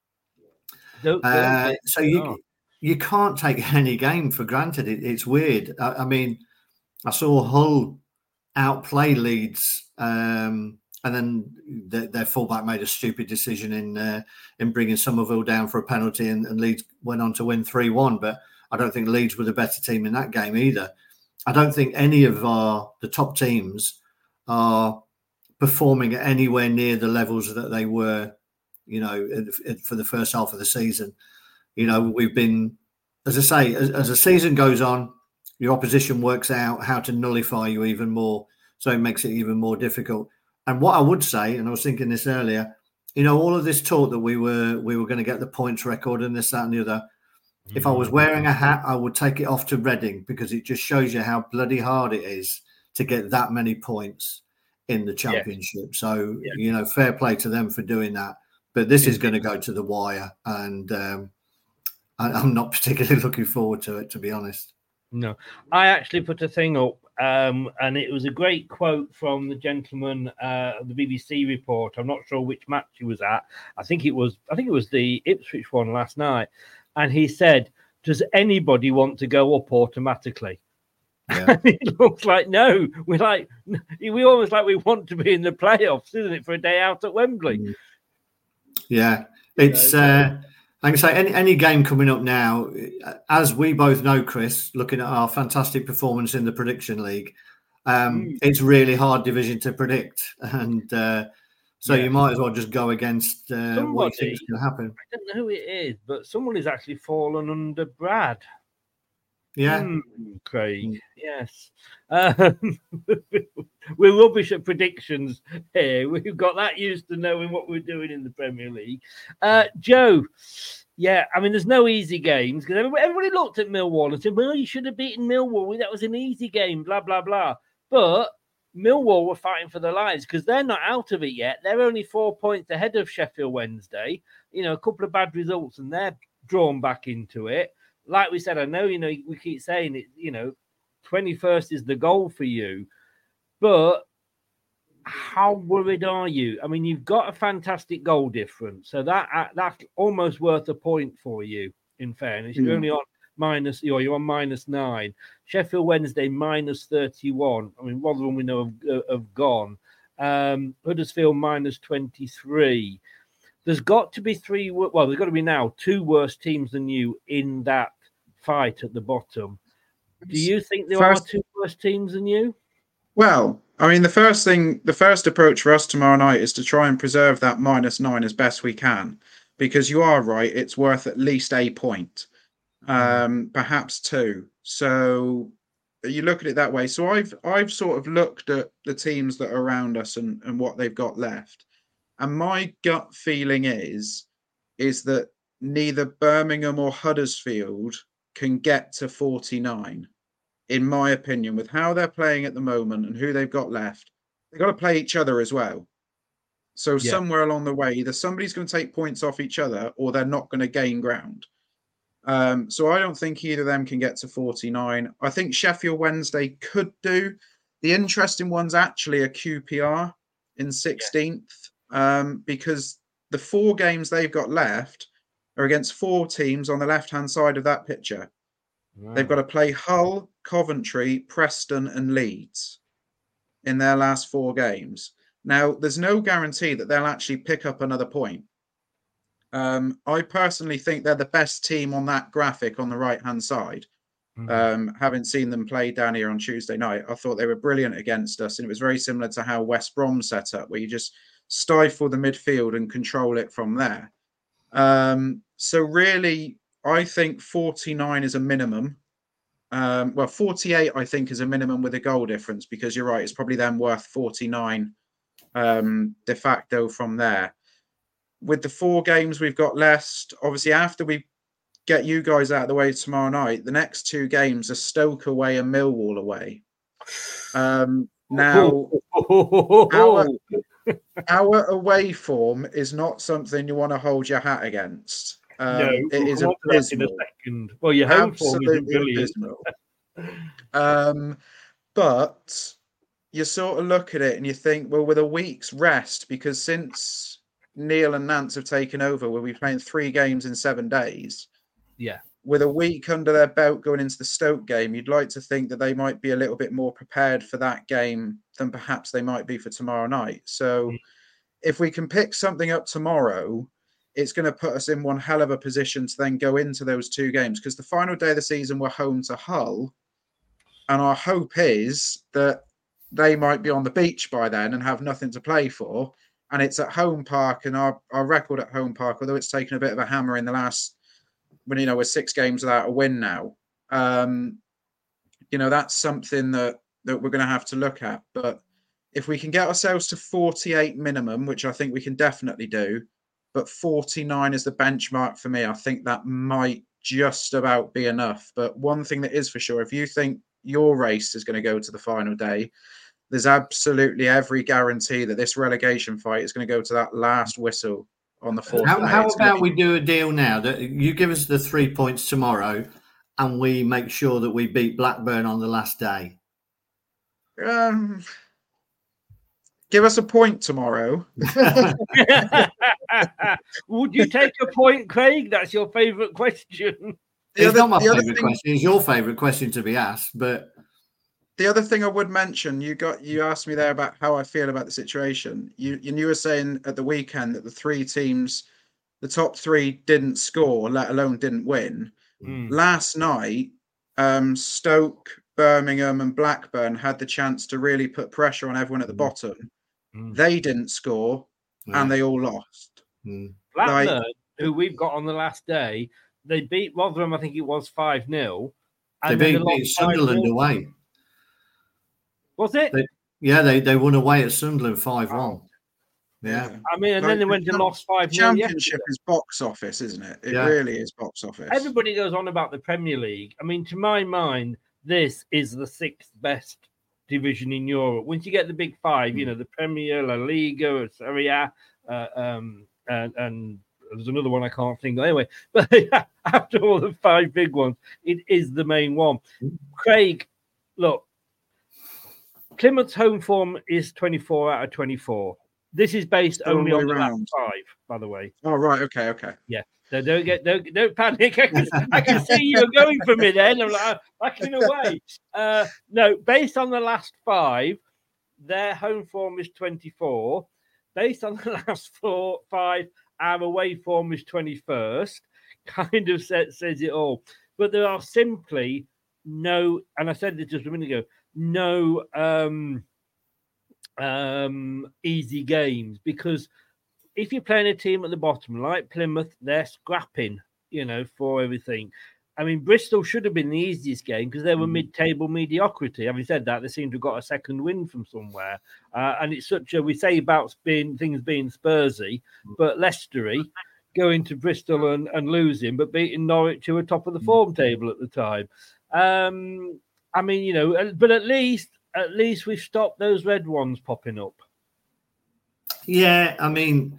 So you can't take any game for granted. It's weird. I saw Hull outplay Leeds, and then their fullback made a stupid decision in bringing Somerville down for a penalty, and Leeds went on to win 3-1. But I don't think Leeds were the better team in that game either. I don't think any of the top teams are performing at anywhere near the levels that they were, for the first half of the season. We've been, as I say, as the season goes on, your opposition works out how to nullify you even more. So it makes it even more difficult. And what I would say, and I was thinking this earlier, all of this talk that we were going to get the points record and this, that, and the other. If I was wearing a hat, I would take it off to Reading, because it just shows you how bloody hard it is to get that many points in the Championship. So, fair play to them for doing that. But this is going to go to the wire, and I'm not particularly looking forward to it, to be honest. No, I actually put a thing up, and it was a great quote from the gentleman of the BBC report. I'm not sure which match he was at. I think it was the Ipswich one last night, and he said, "Does anybody want to go up automatically?" Yeah. And it looks like no. We almost like we want to be in the playoffs, isn't it, for a day out at Wembley? Yeah, it's. I can say any game coming up now, as we both know, Chris, looking at our fantastic performance in the Prediction League, it's really hard division to predict, and you might as well just go against what you think is going to happen. I don't know who it is, but someone has actually fallen under Brad. Yeah, Craig. Yes, we're rubbish at predictions here. We've got that used to knowing what we're doing in the Premier League. Joe, there's no easy games, because everybody looked at Millwall and said, "Well, you should have beaten Millwall. That was an easy game." Blah blah blah. But Millwall were fighting for their lives because they're not out of it yet. They're only 4 points ahead of Sheffield Wednesday. A couple of bad results, and they're drawn back into it. Like we said, I know, we keep saying it, 21st is the goal for you. But how worried are you? I mean, you've got a fantastic goal difference, so that's almost worth a point for you. In fairness, you're only on you're on -9. Sheffield Wednesday -31. I mean, Rotherham we know have gone. Huddersfield -23. There's got to be there's got to be now 2 worse teams than you in that fight at the bottom. Do you think there are 2 worse teams than you? Well, I mean, the first approach for us tomorrow night is to try and preserve that -9 as best we can, because you are right, it's worth at least a point, perhaps 2. So you look at it that way. So I've sort of looked at the teams that are around us and what they've got left, and my gut feeling is that neither Birmingham or Huddersfield can get to 49. In my opinion, with how they're playing at the moment and who they've got left, they've got to play each other as well. So somewhere along the way, either somebody's going to take points off each other or they're not going to gain ground. So I don't think either of them can get to 49. I think Sheffield Wednesday could do. The interesting one's actually a QPR in 16th, because the 4 games they've got left are against 4 teams on the left-hand side of that picture. They've got to play Hull, Coventry, Preston and Leeds in their last 4 games. Now, there's no guarantee that they'll actually pick up another point. I personally think they're the best team on that graphic on the right-hand side. Having seen them play down here on Tuesday night, I thought they were brilliant against us, and it was very similar to how West Brom set up, where you just stifle the midfield and control it from there. So really, I think 49 is a minimum. 48, I think, is a minimum with a goal difference, because you're right, it's probably then worth 49 de facto from there. With the 4 games we've got left, obviously, after we get you guys out of the way tomorrow night, the next 2 games are Stoke away and Millwall away. Now, our away form is not something you want to hold your hat against. No, it is abysmal. in a second. Well, your home form isn't brilliant. But you sort of look at it and you think, well, with a week's rest, because since Neil and Nance have taken over, we'll be playing 3 games in 7 days. Yeah. With a week under their belt going into the Stoke game, you'd like to think that they might be a little bit more prepared for that game than perhaps they might be for tomorrow night. So if we can pick something up tomorrow, it's going to put us in one hell of a position to then go into those 2 games, because the final day of the season we're home to Hull, and our hope is that they might be on the beach by then and have nothing to play for, and it's at Home Park, and our record at Home Park, although it's taken a bit of a hammer in the last, when we're 6 games without a win now, that's something that we're going to have to look at. But if we can get ourselves to 48 minimum, which I think we can definitely do, but 49 is the benchmark for me, I think that might just about be enough. But one thing that is for sure, if you think your race is going to go to the final day, there's absolutely every guarantee that this relegation fight is going to go to that last whistle on the 4th. How about we do a deal now that you give us the 3 points tomorrow and we make sure that we beat Blackburn on the last day? Give us a point tomorrow. Would you take a point, Craig? That's your favourite question. It's not my favourite question. It's your favourite question to be asked. But the other thing I would mention, you asked me there about how I feel about the situation. You were saying at the weekend that the 3 teams, the top 3 didn't score, let alone didn't win. Last night, Stoke, Birmingham and Blackburn had the chance to really put pressure on everyone at the bottom. They didn't score, and they all lost. Blackburn, who we've got on the last day, they beat Rotherham, I think it was 5-0. They beat Sunderland away. Was it? They won away at Sunderland 5-1. Yeah. I mean, and then they went and lost 5-0. Championship is box office, isn't it? It really is box office. Everybody goes on about the Premier League. I mean, to my mind, this is the 6th best division in Europe. Once you get the big 5, the Premier, La Liga, Serie A, and there's another one I can't think of. Anyway, but after all the 5 big ones, it is the main one. Craig, look, Plymouth's home form is 24 out of 24. This is based only on the last 5, by the way. Oh, right. Okay. Yeah. So don't panic. I can see you're going for me then. I'm like backing away. No, based on the last 5, their home form is 24. Based on the last 5, our away form is 21st. Kind of says it all. But there are simply no, and I said this just a minute ago, no easy games, because if you're playing a team at the bottom like Plymouth, they're scrapping, for everything. I mean, Bristol should have been the easiest game because they were mid-table mediocrity. Having said that, they seem to have got a second win from somewhere. And it's we say about things being Spursy, but Leicestery going to Bristol and losing, but beating Norwich, who were top of the form table at the time. I mean, but at least we've stopped those red ones popping up. Yeah, I mean,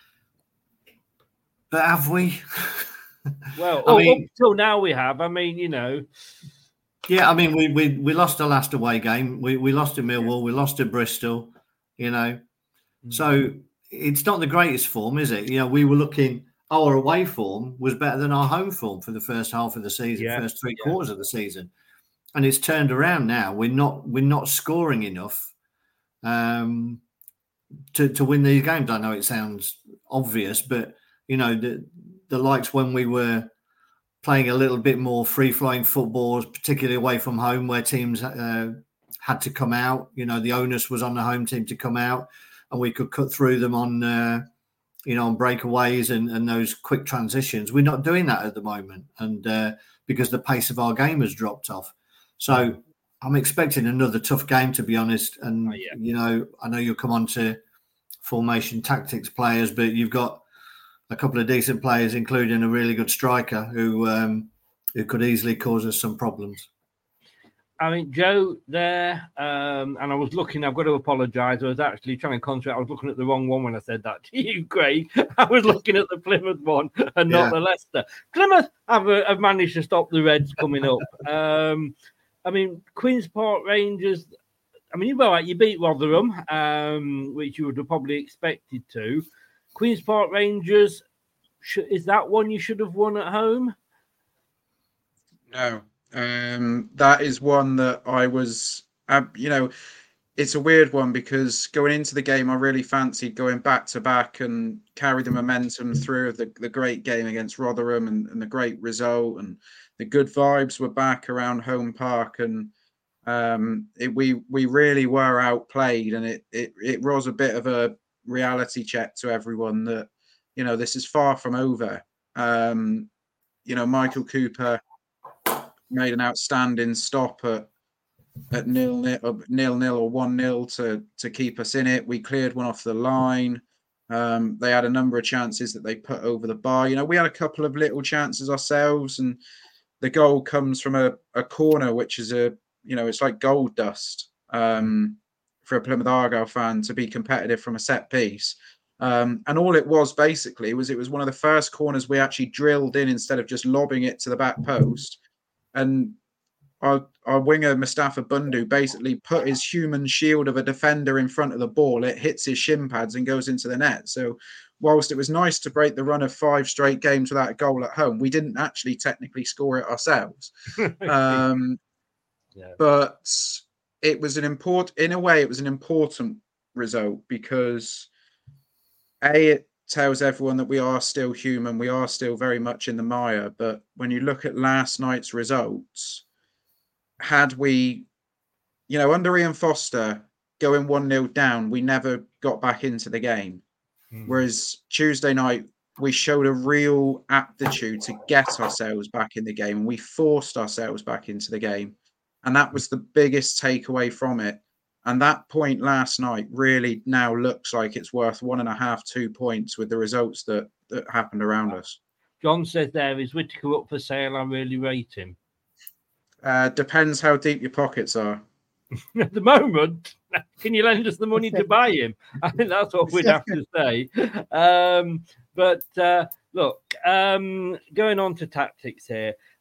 but have we? Well, up till now we have. I mean, Yeah, I mean, we lost our last away game. We lost to Millwall. We lost to Bristol. So it's not the greatest form, is it? We were looking. Our away form was better than our home form for the first half of the season, first 3 quarters of the season, and it's turned around now. We're not scoring enough to win these games. I know it sounds obvious, but the likes when we were playing a little bit more free-flowing football, particularly away from home, where teams had to come out. The onus was on the home team to come out, and we could cut through them on on breakaways and those quick transitions. We're not doing that at the moment, and because the pace of our game has dropped off. So I'm expecting another tough game, to be honest. And I know you'll come on to formation tactics players, but you've got a couple of decent players, including a really good striker who could easily cause us some problems. I mean, Joe there, and I was looking, I've got to apologise. I was actually trying to concentrate. I was looking at the wrong one when I said that to you, Craig. I was looking at the Plymouth one and not the Leicester. Plymouth have managed to stop the Reds coming up. I mean, Queen's Park Rangers, I mean, you beat Rotherham, which you would have probably expected to. Queen's Park Rangers, is that one you should have won at home? No. That is one that I was, it's a weird one because going into the game, I really fancied going back to back and carry the momentum through the great game against Rotherham and the great result, and the good vibes were back around home park, and we really were outplayed, and it was a bit of a reality check to everyone that this is far from over. Michael Cooper made an outstanding stop at 0-0 or 1-0 to keep us in it. We cleared one off the line. They had a number of chances that they put over the bar. We had a couple of little chances ourselves, and the goal comes from a corner, which is it's like gold dust for a Plymouth Argyle fan to be competitive from a set piece. And all it was basically was it was one of the first corners we actually drilled in instead of just lobbing it to the back post. And our winger, Mustafa Bundu, basically put his human shield of a defender in front of the ball. It hits his shin pads and goes into the net. So whilst it was nice to break the run of 5 straight games without a goal at home, we didn't actually technically score it ourselves. But it was in a way, it was an important result because it tells everyone that we are still human. We are still very much in the mire. But when you look at last night's results, had we, under Ian Foster going 1-0 down, we never got back into the game. Whereas Tuesday night, we showed a real aptitude to get ourselves back in the game, and we forced ourselves back into the game. And that was the biggest takeaway from it. And that point last night really now looks like it's worth 1.5, 2 points with the results that happened around us. John says there, is Whittaker up for sale? I really rate him. Depends how deep your pockets are. At the moment, can you lend us the money to buy him? I think that's what we'd have to say. Look, going on to tactics here.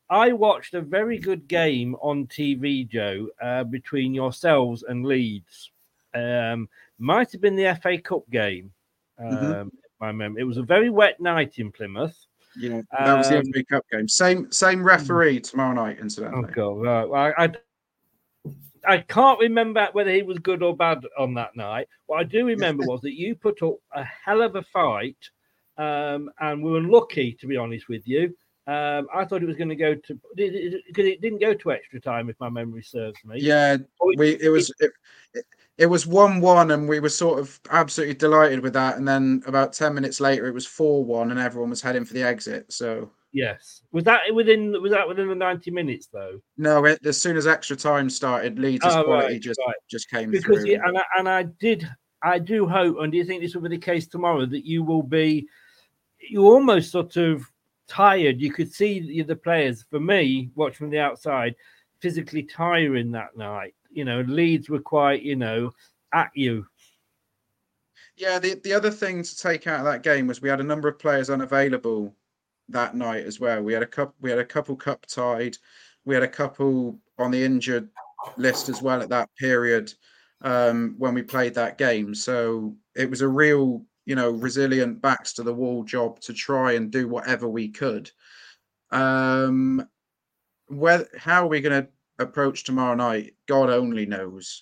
I watched a very good game on TV, Joe, between yourselves and Leeds. Might have been the FA Cup game. If I remember, it was a very wet night in Plymouth. Yeah, that was the FA Cup game. Same referee tomorrow night, incidentally. Oh God! Right. Well, I can't remember whether he was good or bad on that night. What I do remember was that you put up a hell of a fight, and we were lucky, to be honest with you. I thought it was going to go to because it didn't go to extra time, if my memory serves me. Yeah, it was 1-1, and we were sort of absolutely delighted with that. And then about 10 minutes later, it was 4-1, and everyone was heading for the exit. So yes, was that within the 90 minutes though? No, as soon as extra time started, Leeds' quality just came because through. I do hope, and do you think this will be the case tomorrow, that you almost sort of tired? You could see the players, for me, watching from the outside, physically tiring that night. Leeds were quite, at you. Yeah, the other thing to take out of that game was we had a number of players unavailable that night as well. We had a couple cup tied. We had a couple on the injured list as well at that period when we played that game. So it was a real, resilient backs to the wall job to try and do whatever we could. How are we going to approach tomorrow night? God only knows.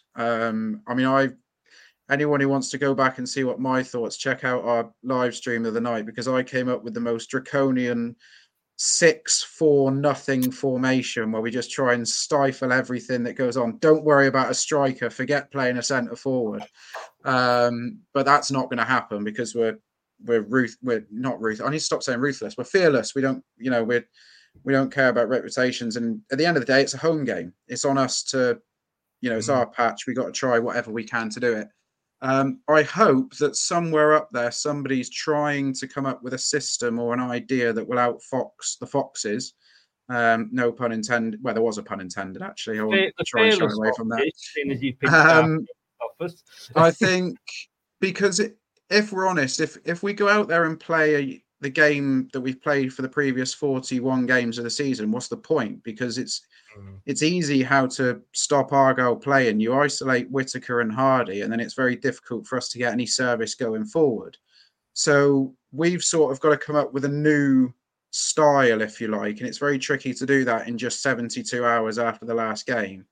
Anyone who wants to go back and see what my thoughts, check out our live stream of the night, because I came up with the most draconian 6-4-0 formation where we just try and stifle everything that goes on. Don't worry about a striker. Forget playing a centre forward. But that's not going to happen because we're not ruthless. I need to stop saying ruthless. We're fearless. We don't care about reputations. And at the end of the day, it's a home game. It's on us to, it's our patch. We got to try whatever we can to do it. I hope that somewhere up there, somebody's trying to come up with a system or an idea that will outfox the Foxes. No pun intended. Well, there was a pun intended, actually. I want to try and shy away from that. I think because if we're honest, if we go out there and play the game that we've played for the previous 41 games of the season, what's the point? Because it's easy how to stop Argyle playing. You isolate Whittaker and Hardy, and then it's very difficult for us to get any service going forward. So we've sort of got to come up with a new style, if you like, and it's very tricky to do that in just 72 hours after the last game.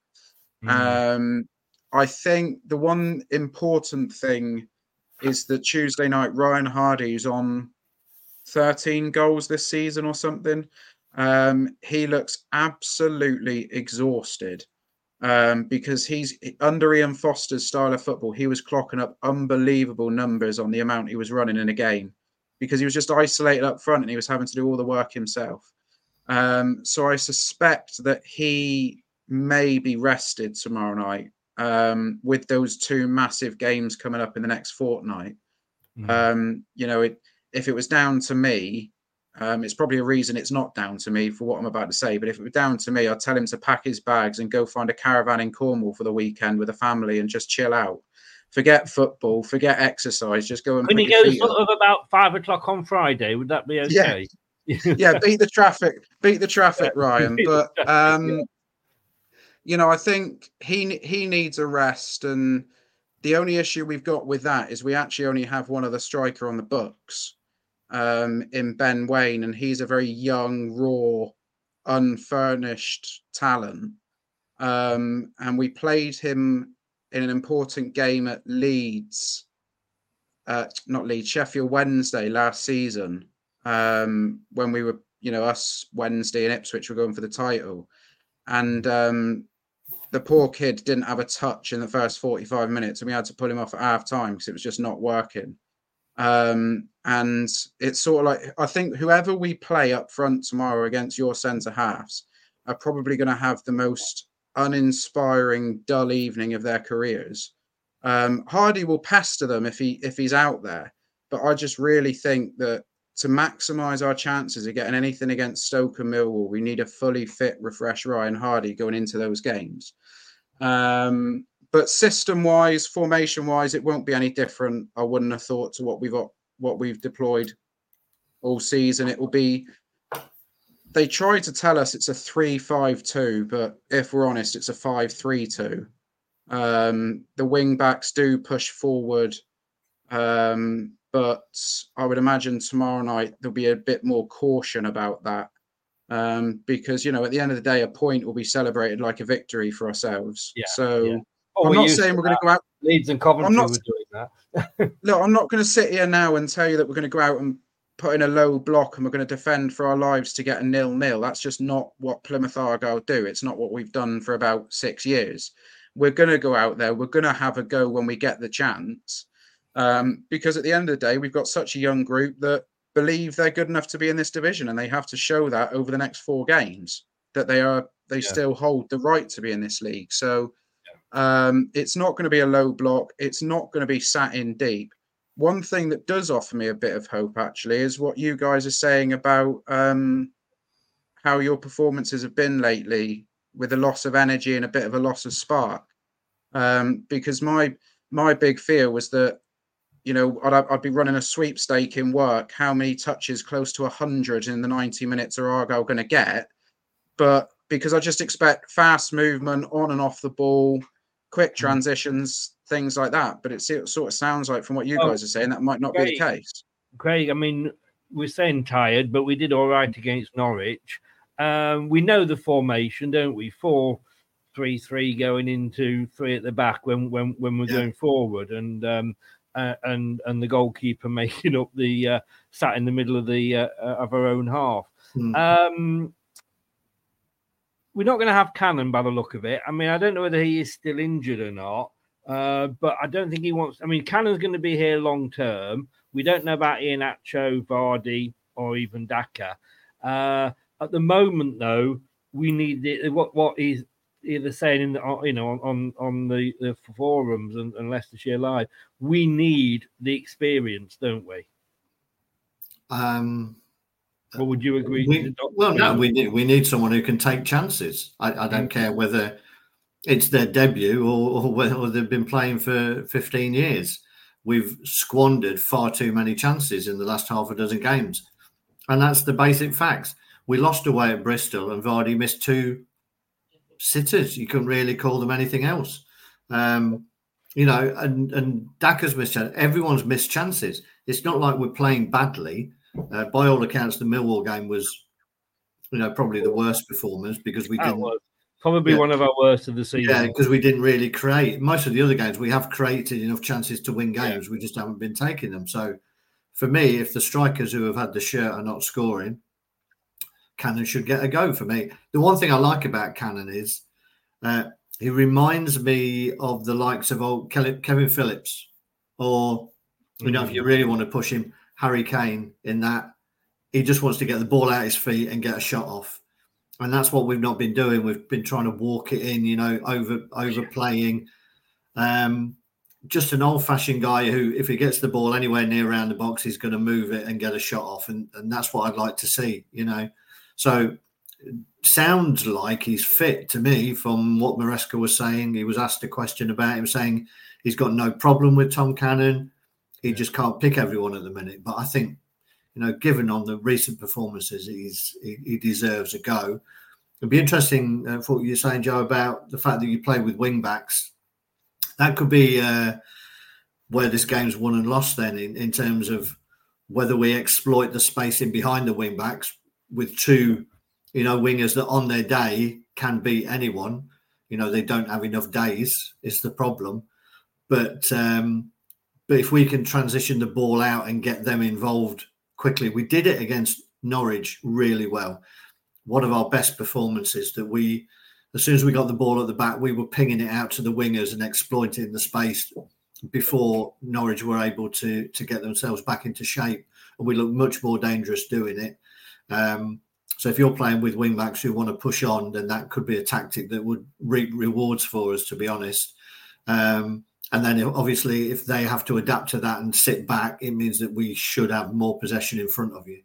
I think the one important thing is that Tuesday night, Ryan Hardy's on 13 goals this season or something. He looks absolutely exhausted because he's under Ian Foster's style of football. He was clocking up unbelievable numbers on the amount he was running in a game because he was just isolated up front and he was having to do all the work himself. So I suspect that he may be rested tomorrow night with those two massive games coming up in the next fortnight. If it was down to me, it's probably a reason it's not down to me for what I'm about to say. But if it were down to me, I'd tell him to pack his bags and go find a caravan in Cornwall for the weekend with a family and just chill out. Forget football, forget exercise. Just go and when he goes sort of about 5 o'clock on Friday, would that be okay? Yeah, beat the traffic, Ryan. But I think he needs a rest, and the only issue we've got with that is we actually only have one other striker on the books. In Ben Wayne, and he's a very young, raw, unfurnished talent. And we played him in an important game at Sheffield Wednesday last season, when we were, us, Wednesday and Ipswich were going for the title. And the poor kid didn't have a touch in the first 45 minutes, and we had to pull him off at half time because it was just not working. And it's sort of like, I think whoever we play up front tomorrow against your centre halves are probably going to have the most uninspiring, dull evening of their careers. Hardy will pester them if he's out there, but I just really think that to maximise our chances of getting anything against Stoke and Millwall, we need a fully fit, refreshed Ryan Hardy going into those games. But system-wise, formation-wise, it won't be any different. I wouldn't have thought to what we've deployed all season. It will be they try to tell us it's a 3-5-2, but if we're honest, it's a 5-3-2. The wing backs do push forward, but I would imagine tomorrow night there'll be a bit more caution about that, because, at the end of the day, a point will be celebrated like a victory for ourselves. Yeah, so yeah. I'm not saying we're going to go out. Leeds and Coventry were doing that. Look, I'm not going to sit here now and tell you that we're going to go out and put in a low block and we're going to defend for our lives to get a 0-0. That's just not what Plymouth Argyle do. It's not what we've done for about 6 years. We're going to go out there. We're going to have a go when we get the chance, because at the end of the day, we've got such a young group that believe they're good enough to be in this division, and they have to show that over the next 4 games that they still hold the right to be in this league. So it's not going to be a low block. It's not going to be sat in deep. One thing that does offer me a bit of hope, actually, is what you guys are saying about how your performances have been lately, with a loss of energy and a bit of a loss of spark. Because my big fear was that, I'd be running a sweepstake in work. How many touches close to 100 in the 90 minutes are Argyle going to get? But because I just expect fast movement on and off the ball, quick transitions, things like that. But it sort of sounds like, from what you guys are saying, that might not be the case. Craig, I mean, we're saying tired, but we did all right against Norwich. We know the formation, don't we? 4-3-3 going into 3 at the back when we're going forward, and the goalkeeper making up the sat in the middle of the of our own half. We're not going to have Cannon by the look of it. I mean, I don't know whether he is still injured or not, but I don't think he wants. I mean, Cannon's going to be here long term. We don't know about Iheanacho, Vardy, or even Daka. At the moment, though, we need what he's either saying in the on the forums and Leicestershire Live. We need the experience, don't we? Or would you agree? We need someone who can take chances. I don't care whether it's their debut or whether they've been playing for 15 years. We've squandered far too many chances in the last half a dozen games, and that's the basic facts. We lost away at Bristol, and Vardy missed 2 sitters. You couldn't really call them anything else. And Daka's missed chances. Everyone's missed chances. It's not like we're playing badly. By all accounts, the Millwall game was, probably the worst performance, because we didn't. Probably one of our worst of the season. Yeah, because we didn't really create. Most of the other games, we have created enough chances to win games. We just haven't been taking them. So, for me, if the strikers who have had the shirt are not scoring, Cannon should get a go for me. The one thing I like about Cannon is he reminds me of the likes of old Kevin Phillips, or, if you really want to push him, Harry Kane, in that he just wants to get the ball out his feet and get a shot off. And that's what we've not been doing. We've been trying to walk it in, overplaying. Just an old-fashioned guy who, if he gets the ball anywhere near around the box, he's going to move it and get a shot off. And that's what I'd like to see, So sounds like he's fit to me from what Maresca was saying. He was asked a question about him, saying he's got no problem with Tom Cannon. He just can't pick everyone at the minute. But I think, given on the recent performances, he deserves a go. It'd be interesting for what you're saying, Joe, about the fact that you play with wing backs. That could be where this game's won and lost then, in terms of whether we exploit the space in behind the wing backs with 2, wingers that on their day can beat anyone. They don't have enough days is the problem. But if we can transition the ball out and get them involved quickly, we did it against Norwich really well. One of our best performances, that as soon as we got the ball at the back, we were pinging it out to the wingers and exploiting the space before Norwich were able to get themselves back into shape. And we looked much more dangerous doing it. So if you're playing with wing backs who want to push on, then that could be a tactic that would reap rewards for us, to be honest. And then obviously if they have to adapt to that and sit back, it means that we should have more possession in front of you.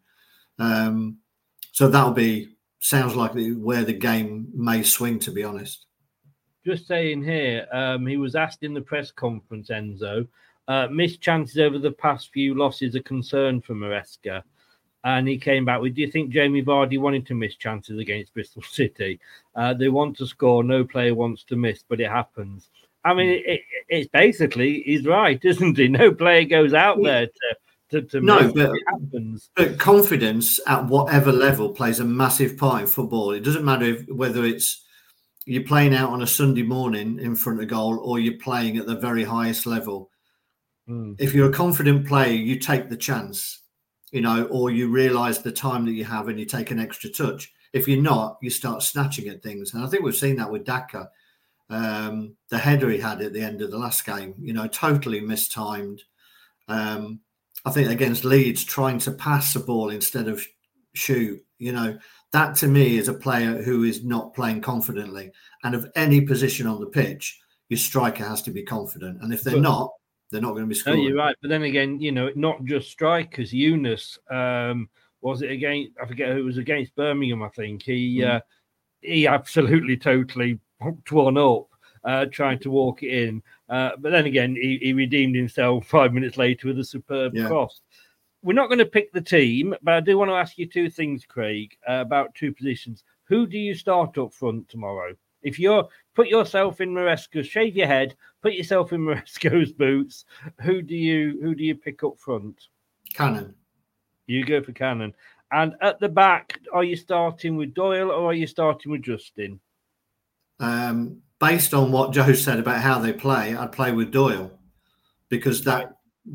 So sounds like where the game may swing, to be honest. Just saying here, he was asked in the press conference, Enzo, missed chances over the past few losses a concern for Maresca. And he came back with, do you think Jamie Vardy wanted to miss chances against Bristol City? They want to score. No player wants to miss, but it happens. I mean, it's basically, he's right, isn't he? No player goes out there to miss. But it happens. But confidence at whatever level plays a massive part in football. It doesn't matter whether it's you're playing out on a Sunday morning in front of goal or you're playing at the very highest level. If you're a confident player, you take the chance, or you realise the time that you have and you take an extra touch. If you're not, you start snatching at things. And I think we've seen that with Daka. The header he had at the end of the last game, totally mistimed. I think against Leeds, trying to pass the ball instead of shoot, that to me is a player who is not playing confidently. And of any position on the pitch, your striker has to be confident. And if they're not going to be scoring. No, you're right. But then again, not just strikers. Yunus, was it against? I forget who it was against Birmingham. I think he absolutely totally hooked one up, trying to walk it in. But then again, he redeemed himself 5 minutes later with a superb cross. We're not going to pick the team, but I do want to ask you two things, Craig, about two positions. Who do you start up front tomorrow? If you're put yourself in Maresca's, shave your head, put yourself in Maresca's boots, who do you pick up front? Cannon. You go for Cannon. And at the back, are you starting with Doyle or are you starting with Justin? Based on what Joe said about how they play, I'd play with Doyle because that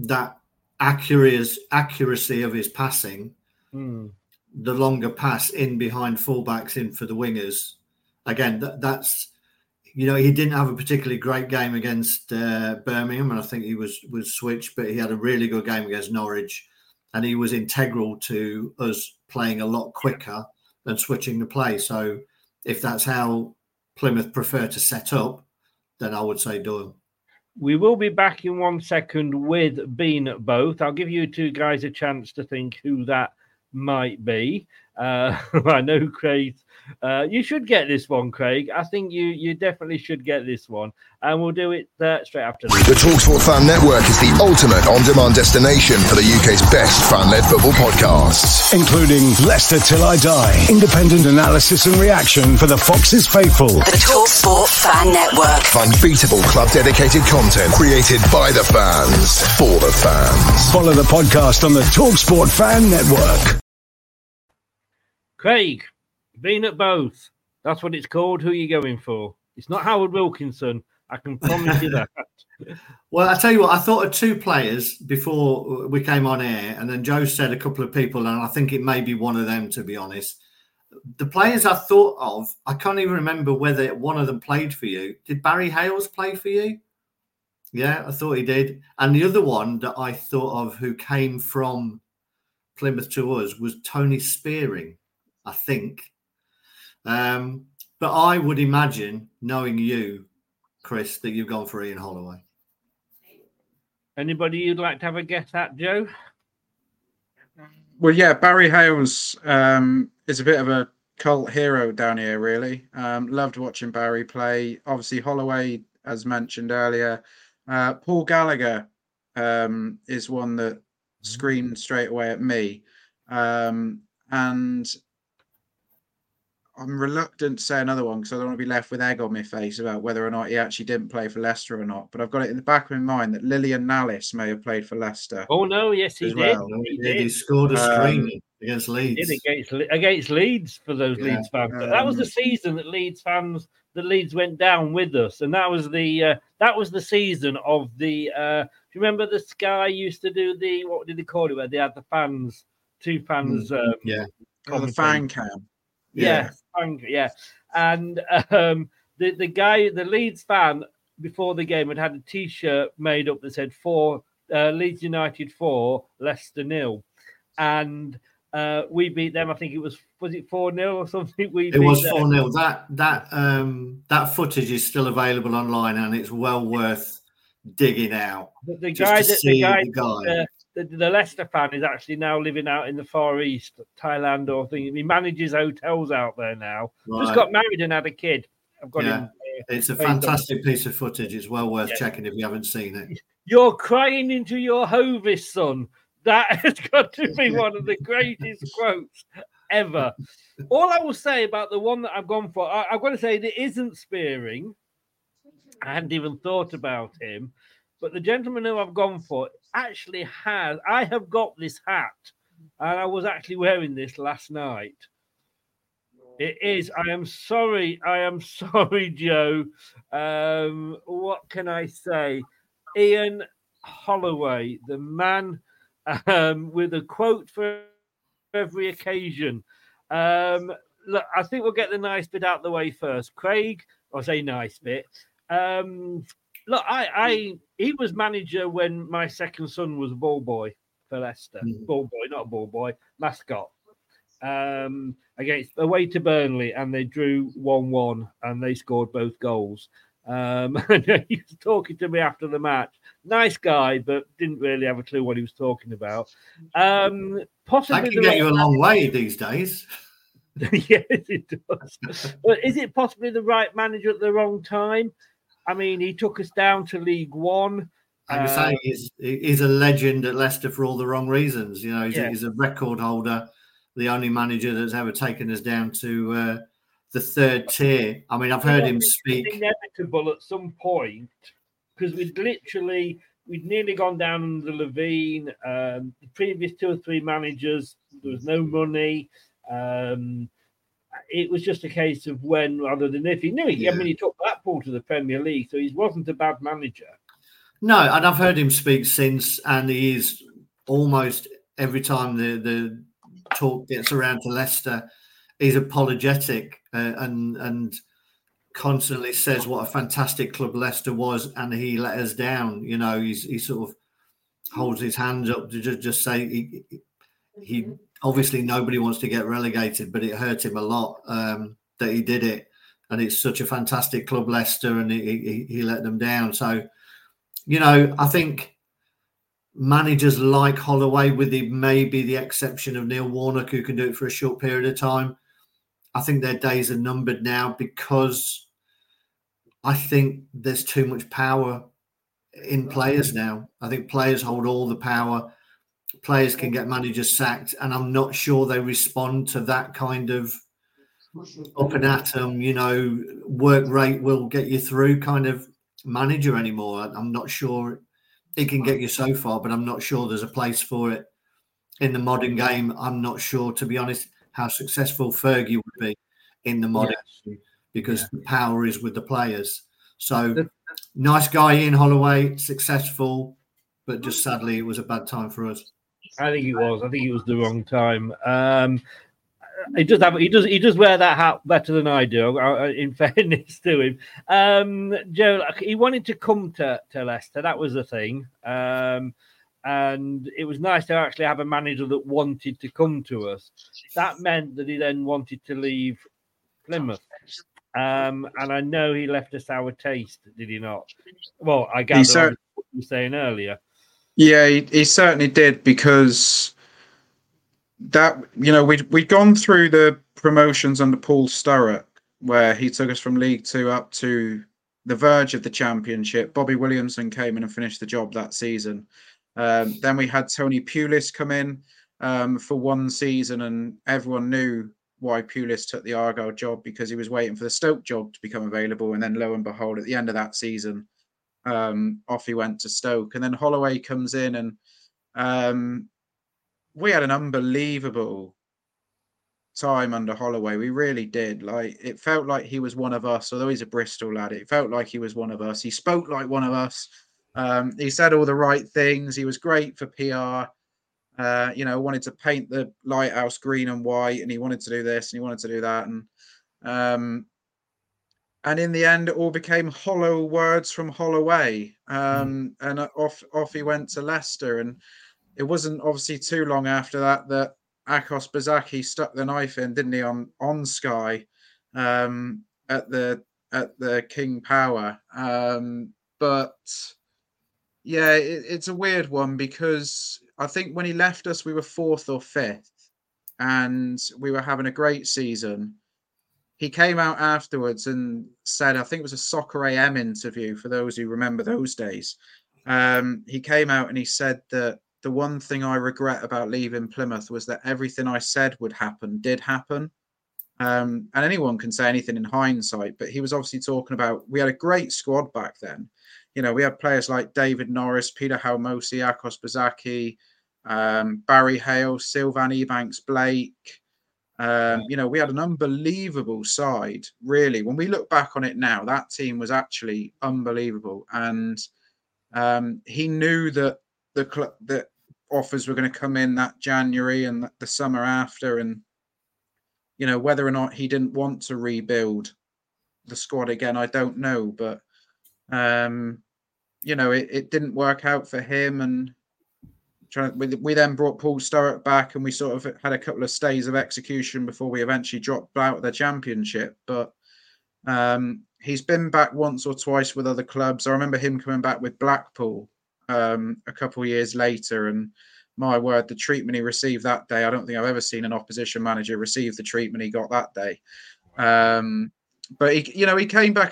accuracy of his passing, the longer pass in behind fullbacks in for the wingers. Again, that's he didn't have a particularly great game against Birmingham, and I think he was switched, but he had a really good game against Norwich, and he was integral to us playing a lot quicker than switching the play. So if that's how Plymouth prefer to set up, then I would say Doyle. We will be back in 1 second with Bean at both. I'll give you two guys a chance to think who that might be. I know, Craig. You should get this one, Craig. I think you definitely should get this one. And we'll do it straight after this. The TalkSport Fan Network is the ultimate on-demand destination for the UK's best fan-led football podcasts. Including Leicester Till I Die, independent analysis and reaction for the Foxes faithful. The TalkSport Fan Network. Unbeatable club-dedicated content created by the fans, for the fans. Follow the podcast on the TalkSport Fan Network. Craig, Bean at both. That's what it's called. Who are you going for? It's not Howard Wilkinson. I can promise you that. Well, I tell you what, I thought of two players before we came on air, and then Joe said a couple of people, and I think it may be one of them, to be honest. The players I thought of, I can't even remember whether one of them played for you. Did Barry Hales play for you? Yeah, I thought he did. And the other one that I thought of who came from Plymouth to us was Tony Spearing, I think. But I would imagine, knowing you, Chris, that you've gone for Ian Holloway. Anybody you'd like to have a guess at, Joe? Well, yeah, Barry Hales is a bit of a cult hero down here, really. Loved watching Barry play. Obviously, Holloway, as mentioned earlier. Paul Gallagher is one that screamed straight away at me. And I'm reluctant to say another one because I don't want to be left with egg on my face about whether or not he actually didn't play for Leicester or not. But I've got it in the back of my mind that Lillian Nallis may have played for Leicester. Oh, no, yes, he did. Well. He scored a screamer against Leeds. He did against Leeds for those Leeds fans. That was the season that Leeds went down with us. And that was the season of the... do you remember the Sky used to do what did they call it, where they had the fans, two fans... the fan cam. Yeah. And the guy, the Leeds fan, before the game had a T-shirt made up that said Leeds United 4, Leicester 0. And we beat them. I think it was it 4-0 or something? It was 4-0. That footage is still available online, and it's well worth digging out. The Leicester fan is actually now living out in the Far East, Thailand or thing. He manages hotels out there now. Right. Just got married and had a kid. I've got him. It's a fantastic piece of footage. It's well worth checking if you haven't seen it. You're crying into your Hovis, son. That has got to be one of the greatest quotes ever. All I will say about the one that I've gone for, I've got to say that it isn't Spearing. I hadn't even thought about him. But the gentleman who I've gone for actually has. I have got this hat, and I was actually wearing this last night. It is. I am sorry, Joe. What can I say? Ian Holloway, the man with a quote for every occasion. Look, I think we'll get the nice bit out of the way first. Craig, I'll say nice bit. Look, he was manager when my second son was a ball boy for Leicester. Ball boy, not a ball boy, mascot. Against away to Burnley, and they drew 1-1, and they scored both goals. And he was talking to me after the match. Nice guy, but didn't really have a clue what he was talking about. Possibly that can get you a long way these days. Yes, it does. But is it possibly the right manager at the wrong time? I mean, he took us down to League One. I would say he's a legend at Leicester for all the wrong reasons. You know, he's a record holder, the only manager that's ever taken us down to the third tier. I mean, I've heard him speak. It's inevitable at some point because we'd nearly gone down under the Levine. The previous 2 or 3 managers, there was no money. It was just a case of when rather than if. He knew it. Yeah. I mean, he took Blackpool to the Premier League, so he wasn't a bad manager. No, and I've heard him speak since, and he is almost every time the talk gets around to Leicester, he's apologetic and constantly says what a fantastic club Leicester was, and he let us down. You know, he sort of holds his hands up to just say he obviously nobody wants to get relegated, but it hurt him a lot that he did it, and it's such a fantastic club Leicester, and he let them down. So, you know, I think managers like Holloway, with maybe the exception of Neil Warnock, who can do it for a short period of time, I think their days are numbered now, because I think there's too much power in players now. I think players hold all the power. Players can get managers sacked, and I'm not sure they respond to that kind of up and at them, you know, work rate will get you through kind of manager anymore. I'm not sure. It can get you so far, but I'm not sure there's a place for it in the modern game. I'm not sure, to be honest, how successful Fergie would be in the modern game, because the power is with the players. So nice guy, Ian Holloway, successful, but just sadly it was a bad time for us. I think it was. I think it was the wrong time. He does wear that hat better than I do, in fairness to him. Joe, he wanted to come to Leicester. That was the thing. And it was nice to actually have a manager that wanted to come to us. That meant that he then wanted to leave Plymouth. And I know he left a sour taste, did he not? Well, I gather what you were saying earlier. Yeah, he certainly did, because that, you know, we'd gone through the promotions under Paul Sturrock, where he took us from League Two up to the verge of the Championship. Bobby Williamson came in and finished the job that season. Then we had Tony Pulis come in for one season, and everyone knew why Pulis took the Argyle job, because he was waiting for the Stoke job to become available. And then lo and behold, at the end of that season, off he went to Stoke. And then Holloway comes in, and we had an unbelievable time under Holloway. We really did. Like, it felt like he was one of us, although he's a Bristol lad. It felt like he was one of us. He spoke like one of us. He said all the right things. He was great for PR. You know, wanted to paint the lighthouse green and white, and he wanted to do this and he wanted to do that. And in the end, it all became hollow words from Holloway. And off he went to Leicester. And it wasn't obviously too long after that Akos Bazaki stuck the knife in, didn't he, on Sky at the King Power. But yeah, it's a weird one, because I think when he left us, we were 4th or 5th, and we were having a great season. He came out afterwards and said, I think it was a Soccer AM interview, for those who remember those days. He came out and he said that the one thing I regret about leaving Plymouth was that everything I said would happen did happen. And anyone can say anything in hindsight, but he was obviously talking about, we had a great squad back then. You know, we had players like David Norris, Peter Halmosi, Akos Bazaki, Barry Hale, Sylvan Ebanks-Blake. You know, we had an unbelievable side, really. When we look back on it now, that team was actually unbelievable. And he knew that that offers were going to come in that January and the summer after. And, you know, whether or not he didn't want to rebuild the squad again, I don't know. But, you know, it didn't work out for him. And we then brought Paul Sturrock back, and we sort of had a couple of stays of execution before we eventually dropped out of the championship. But he's been back once or twice with other clubs. I remember him coming back with Blackpool a couple of years later, and my word, the treatment he received that day, I don't think I've ever seen an opposition manager receive the treatment he got that day. But he came back.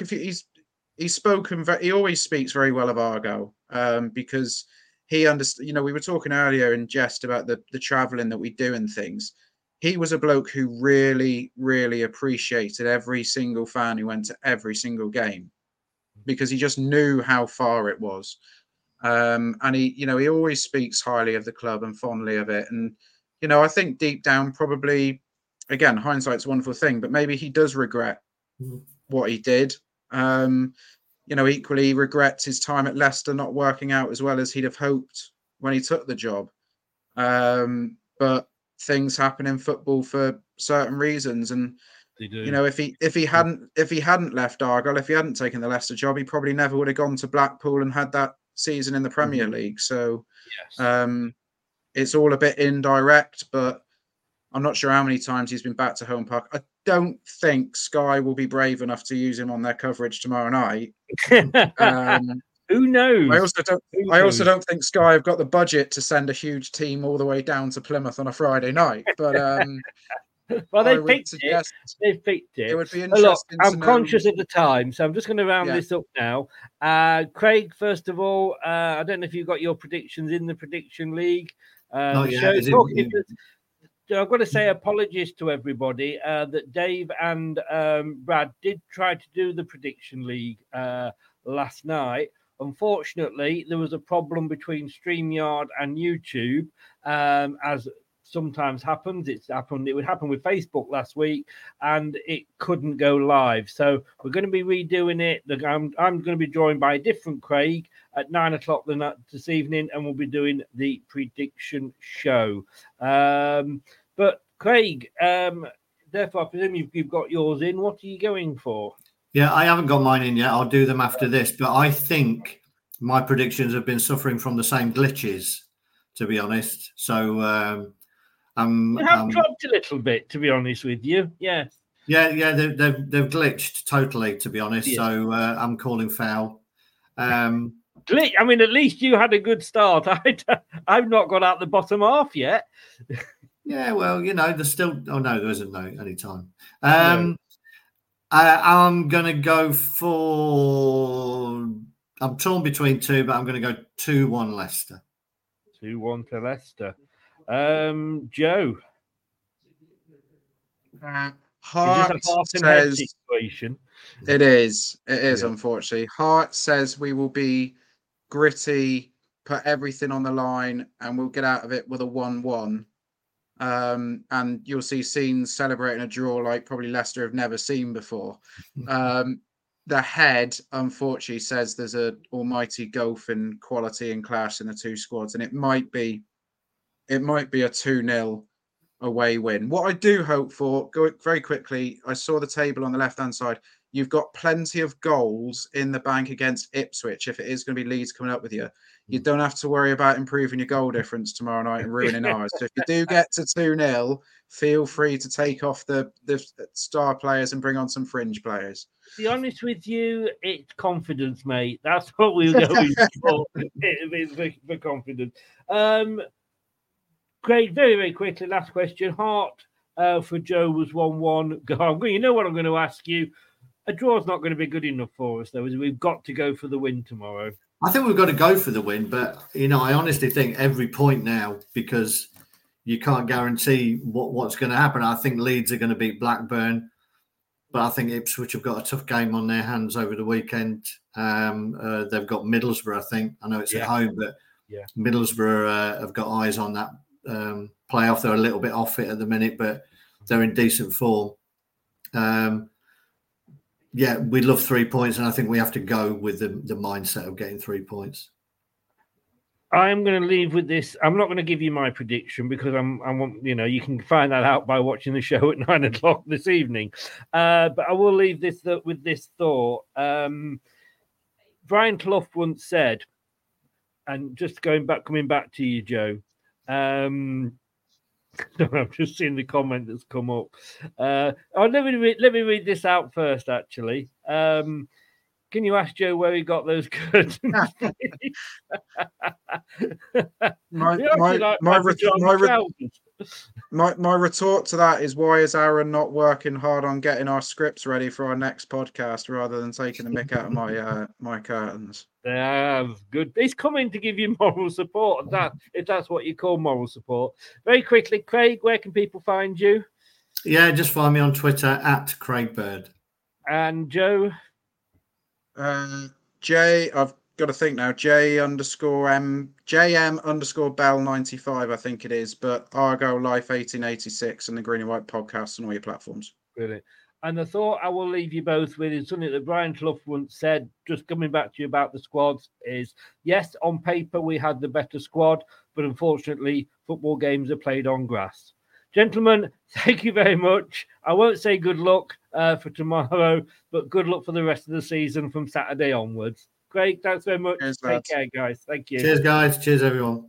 He always speaks very well of Argyle, because he understood. You know, we were talking earlier in jest about the travelling that we do and things. He was a bloke who really, really appreciated every single fan who went to every single game, because he just knew how far it was. And he always speaks highly of the club and fondly of it. And, you know, I think deep down, probably, again, hindsight's a wonderful thing, but maybe he does regret what he did. You know, equally, he regrets his time at Leicester not working out as well as he'd have hoped when he took the job. But things happen in football for certain reasons. And, you know, if he hadn't left Argyle, if he hadn't taken the Leicester job, he probably never would have gone to Blackpool and had that season in the Premier League. So it's all a bit indirect, but I'm not sure how many times he's been back to Home Park. I don't think Sky will be brave enough to use him on their coverage tomorrow night. Who knows? I also don't think Sky have got the budget to send a huge team all the way down to Plymouth on a Friday night. But well, they've picked it. They've picked it. It would be interesting. I'm conscious of the time, so I'm just going to round this up now. Craig, first of all, I don't know if you've got your predictions in the prediction league. I've got to say apologies to everybody that Dave and Brad did try to do the prediction league last night. Unfortunately, there was a problem between StreamYard and YouTube, as sometimes happens. It would happen with Facebook last week, and it couldn't go live. So we're going to be redoing it. I'm going to be joined by a different Craig at 9:00 this evening, and we'll be doing the prediction show. But Craig, therefore, I presume you've got yours in. What are you going for? Yeah, I haven't got mine in yet. I'll do them after this. But I think my predictions have been suffering from the same glitches, to be honest. So you have dropped a little bit, to be honest with you. Yeah. Yeah, they've glitched totally, to be honest. Yeah. So I'm calling foul. I mean, at least you had a good start. I've not got out the bottom half yet. Yeah, well, you know, there's still. Oh no, there isn't any time. No. I'm going to go for. I'm torn between two, but I'm going to go 2-1 Leicester. 2-1 to Leicester. Joe. Heart says situation. It is, unfortunately. Heart says we will be gritty, put everything on the line, and we'll get out of it with a 1-1. And you'll see scenes celebrating a draw like probably Leicester have never seen before. The head, unfortunately, says there's an almighty gulf in quality and class in the two squads, and it might be a 2-0 away win. What I do hope for, go very quickly, I saw the table on the left-hand side. You've got plenty of goals in the bank against Ipswich. If it is going to be Leeds coming up with you, you don't have to worry about improving your goal difference tomorrow night and ruining ours. So if you do get to 2-0, feel free to take off the star players and bring on some fringe players. To be honest with you, it's confidence, mate. That's what we're going for. for confidence. Great, very, very quickly, last question. Heart for Joe was 1-1. You know what I'm going to ask you? A draw's not going to be good enough for us, though, is we've got to go for the win tomorrow. I think we've got to go for the win, but I honestly think every point now, because you can't guarantee what's going to happen. I think Leeds are going to beat Blackburn, but I think Ipswich have got a tough game on their hands over the weekend. They've got Middlesbrough, I think. I know it's at home, but Middlesbrough have got eyes on that playoff. They're a little bit off it at the minute, but they're in decent form. We love 3 points, and I think we have to go with the mindset of getting 3 points. I'm going to leave with this. I'm not going to give you my prediction because I want, you can find that out by watching the show at 9:00 this evening. But I will leave this with this thought. Brian Clough once said, and just coming back to you, Joe. I've just seen the comment that's come up. Let me read this out first. Actually, can you ask Joe where he got those curtains? My retort to that is, why is Aaron not working hard on getting our scripts ready for our next podcast rather than taking the mick out of my curtains? Good. He's coming to give you moral support. If that's what you call moral support. Very quickly, Craig, where can people find you? Yeah, just find me on Twitter at Craig Bird. And Joe? I've got to think now. JM_Bell95, I think it is, but Argo Life 1886 and the Green and White podcast on all your platforms. Brilliant. And the thought I will leave you both with is something that Brian Clough once said, just coming back to you about the squads, is yes, on paper we had the better squad, but unfortunately football games are played on grass. Gentlemen, thank you very much. I won't say good luck for tomorrow, but good luck for the rest of the season from Saturday onwards. Great, thanks very much. Cheers, Take care, guys. Thank you. Cheers, guys. Cheers, everyone.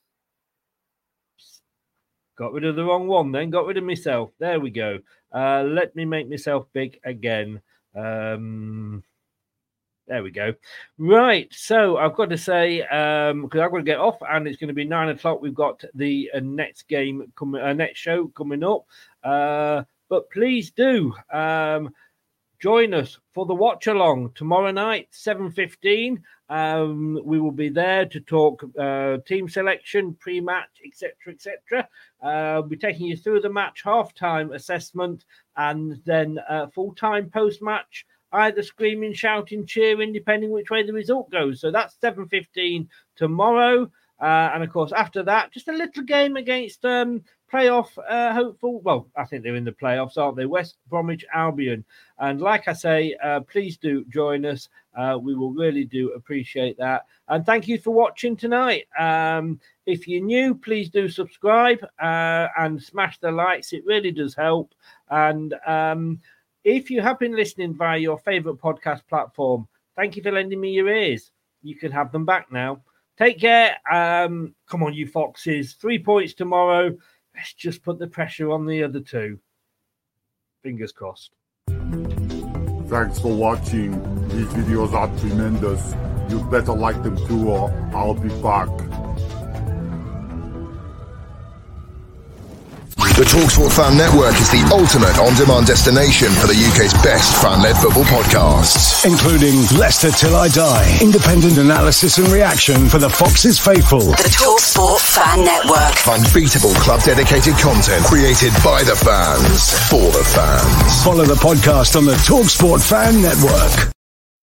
Got rid of the wrong one then. Got rid of myself. There we go. Let me make myself big again. There we go. Right. So I've got to say, because I've got to get off and it's going to be 9:00. We've got the next game next show coming up. But please do join us for the watch along tomorrow night, 7:15. We will be there to talk team selection, pre-match, etc. We'll be taking you through the match, half-time assessment, and then full-time post-match, either screaming, shouting, cheering, depending which way the result goes. So that's 7:15 tomorrow. And, of course, after that, just a little game against playoff hopeful. Well, I think they're in the playoffs, aren't they? West Bromwich Albion. And like I say, please do join us. We will really do appreciate that. And thank you for watching tonight. If you're new, please do subscribe and smash the likes. It really does help. And if you have been listening via your favourite podcast platform, thank you for lending me your ears. You can have them back now. Take care. Come on, you foxes. 3 points tomorrow. Let's just put the pressure on the other two. Fingers crossed. Thanks for watching. These videos are tremendous. You better like them too, or I'll be back. The TalkSport Fan Network is the ultimate on-demand destination for the UK's best fan-led football podcasts, including Leicester Till I Die, independent analysis and reaction for the Foxes faithful. The TalkSport Fan Network. Unbeatable club-dedicated content created by the fans, for the fans. Follow the podcast on the TalkSport Fan Network.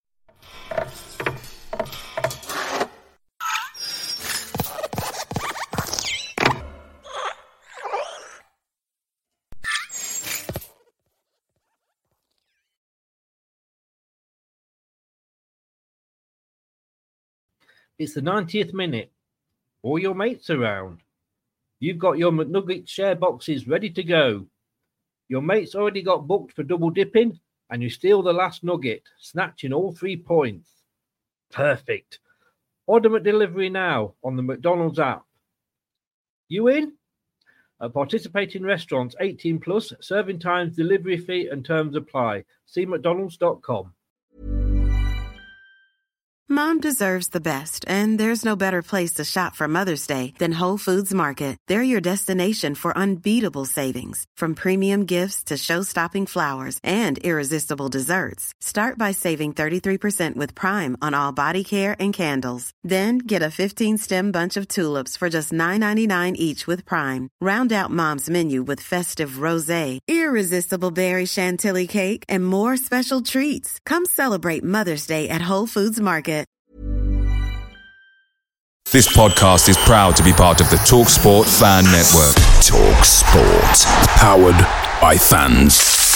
It's the 90th minute. All your mates around. You've got your McNugget share boxes ready to go. Your mates already got booked for double dipping, and you steal the last nugget, snatching all 3 points. Perfect. Order McDelivery now on the McDonald's app. You in? At participating restaurants, 18 plus, serving times, delivery fee and terms apply. See mcdonalds.com. Mom deserves the best, and there's no better place to shop for Mother's Day than Whole Foods Market. They're your destination for unbeatable savings, from premium gifts to show-stopping flowers and irresistible desserts. Start by saving 33% with Prime on all body care and candles. Then get a 15-stem bunch of tulips for just $9.99 each with Prime. Round out Mom's menu with festive rosé, irresistible berry chantilly cake, and more special treats. Come celebrate Mother's Day at Whole Foods Market. This podcast is proud to be part of the TalkSport Fan Network. TalkSport. Powered by fans.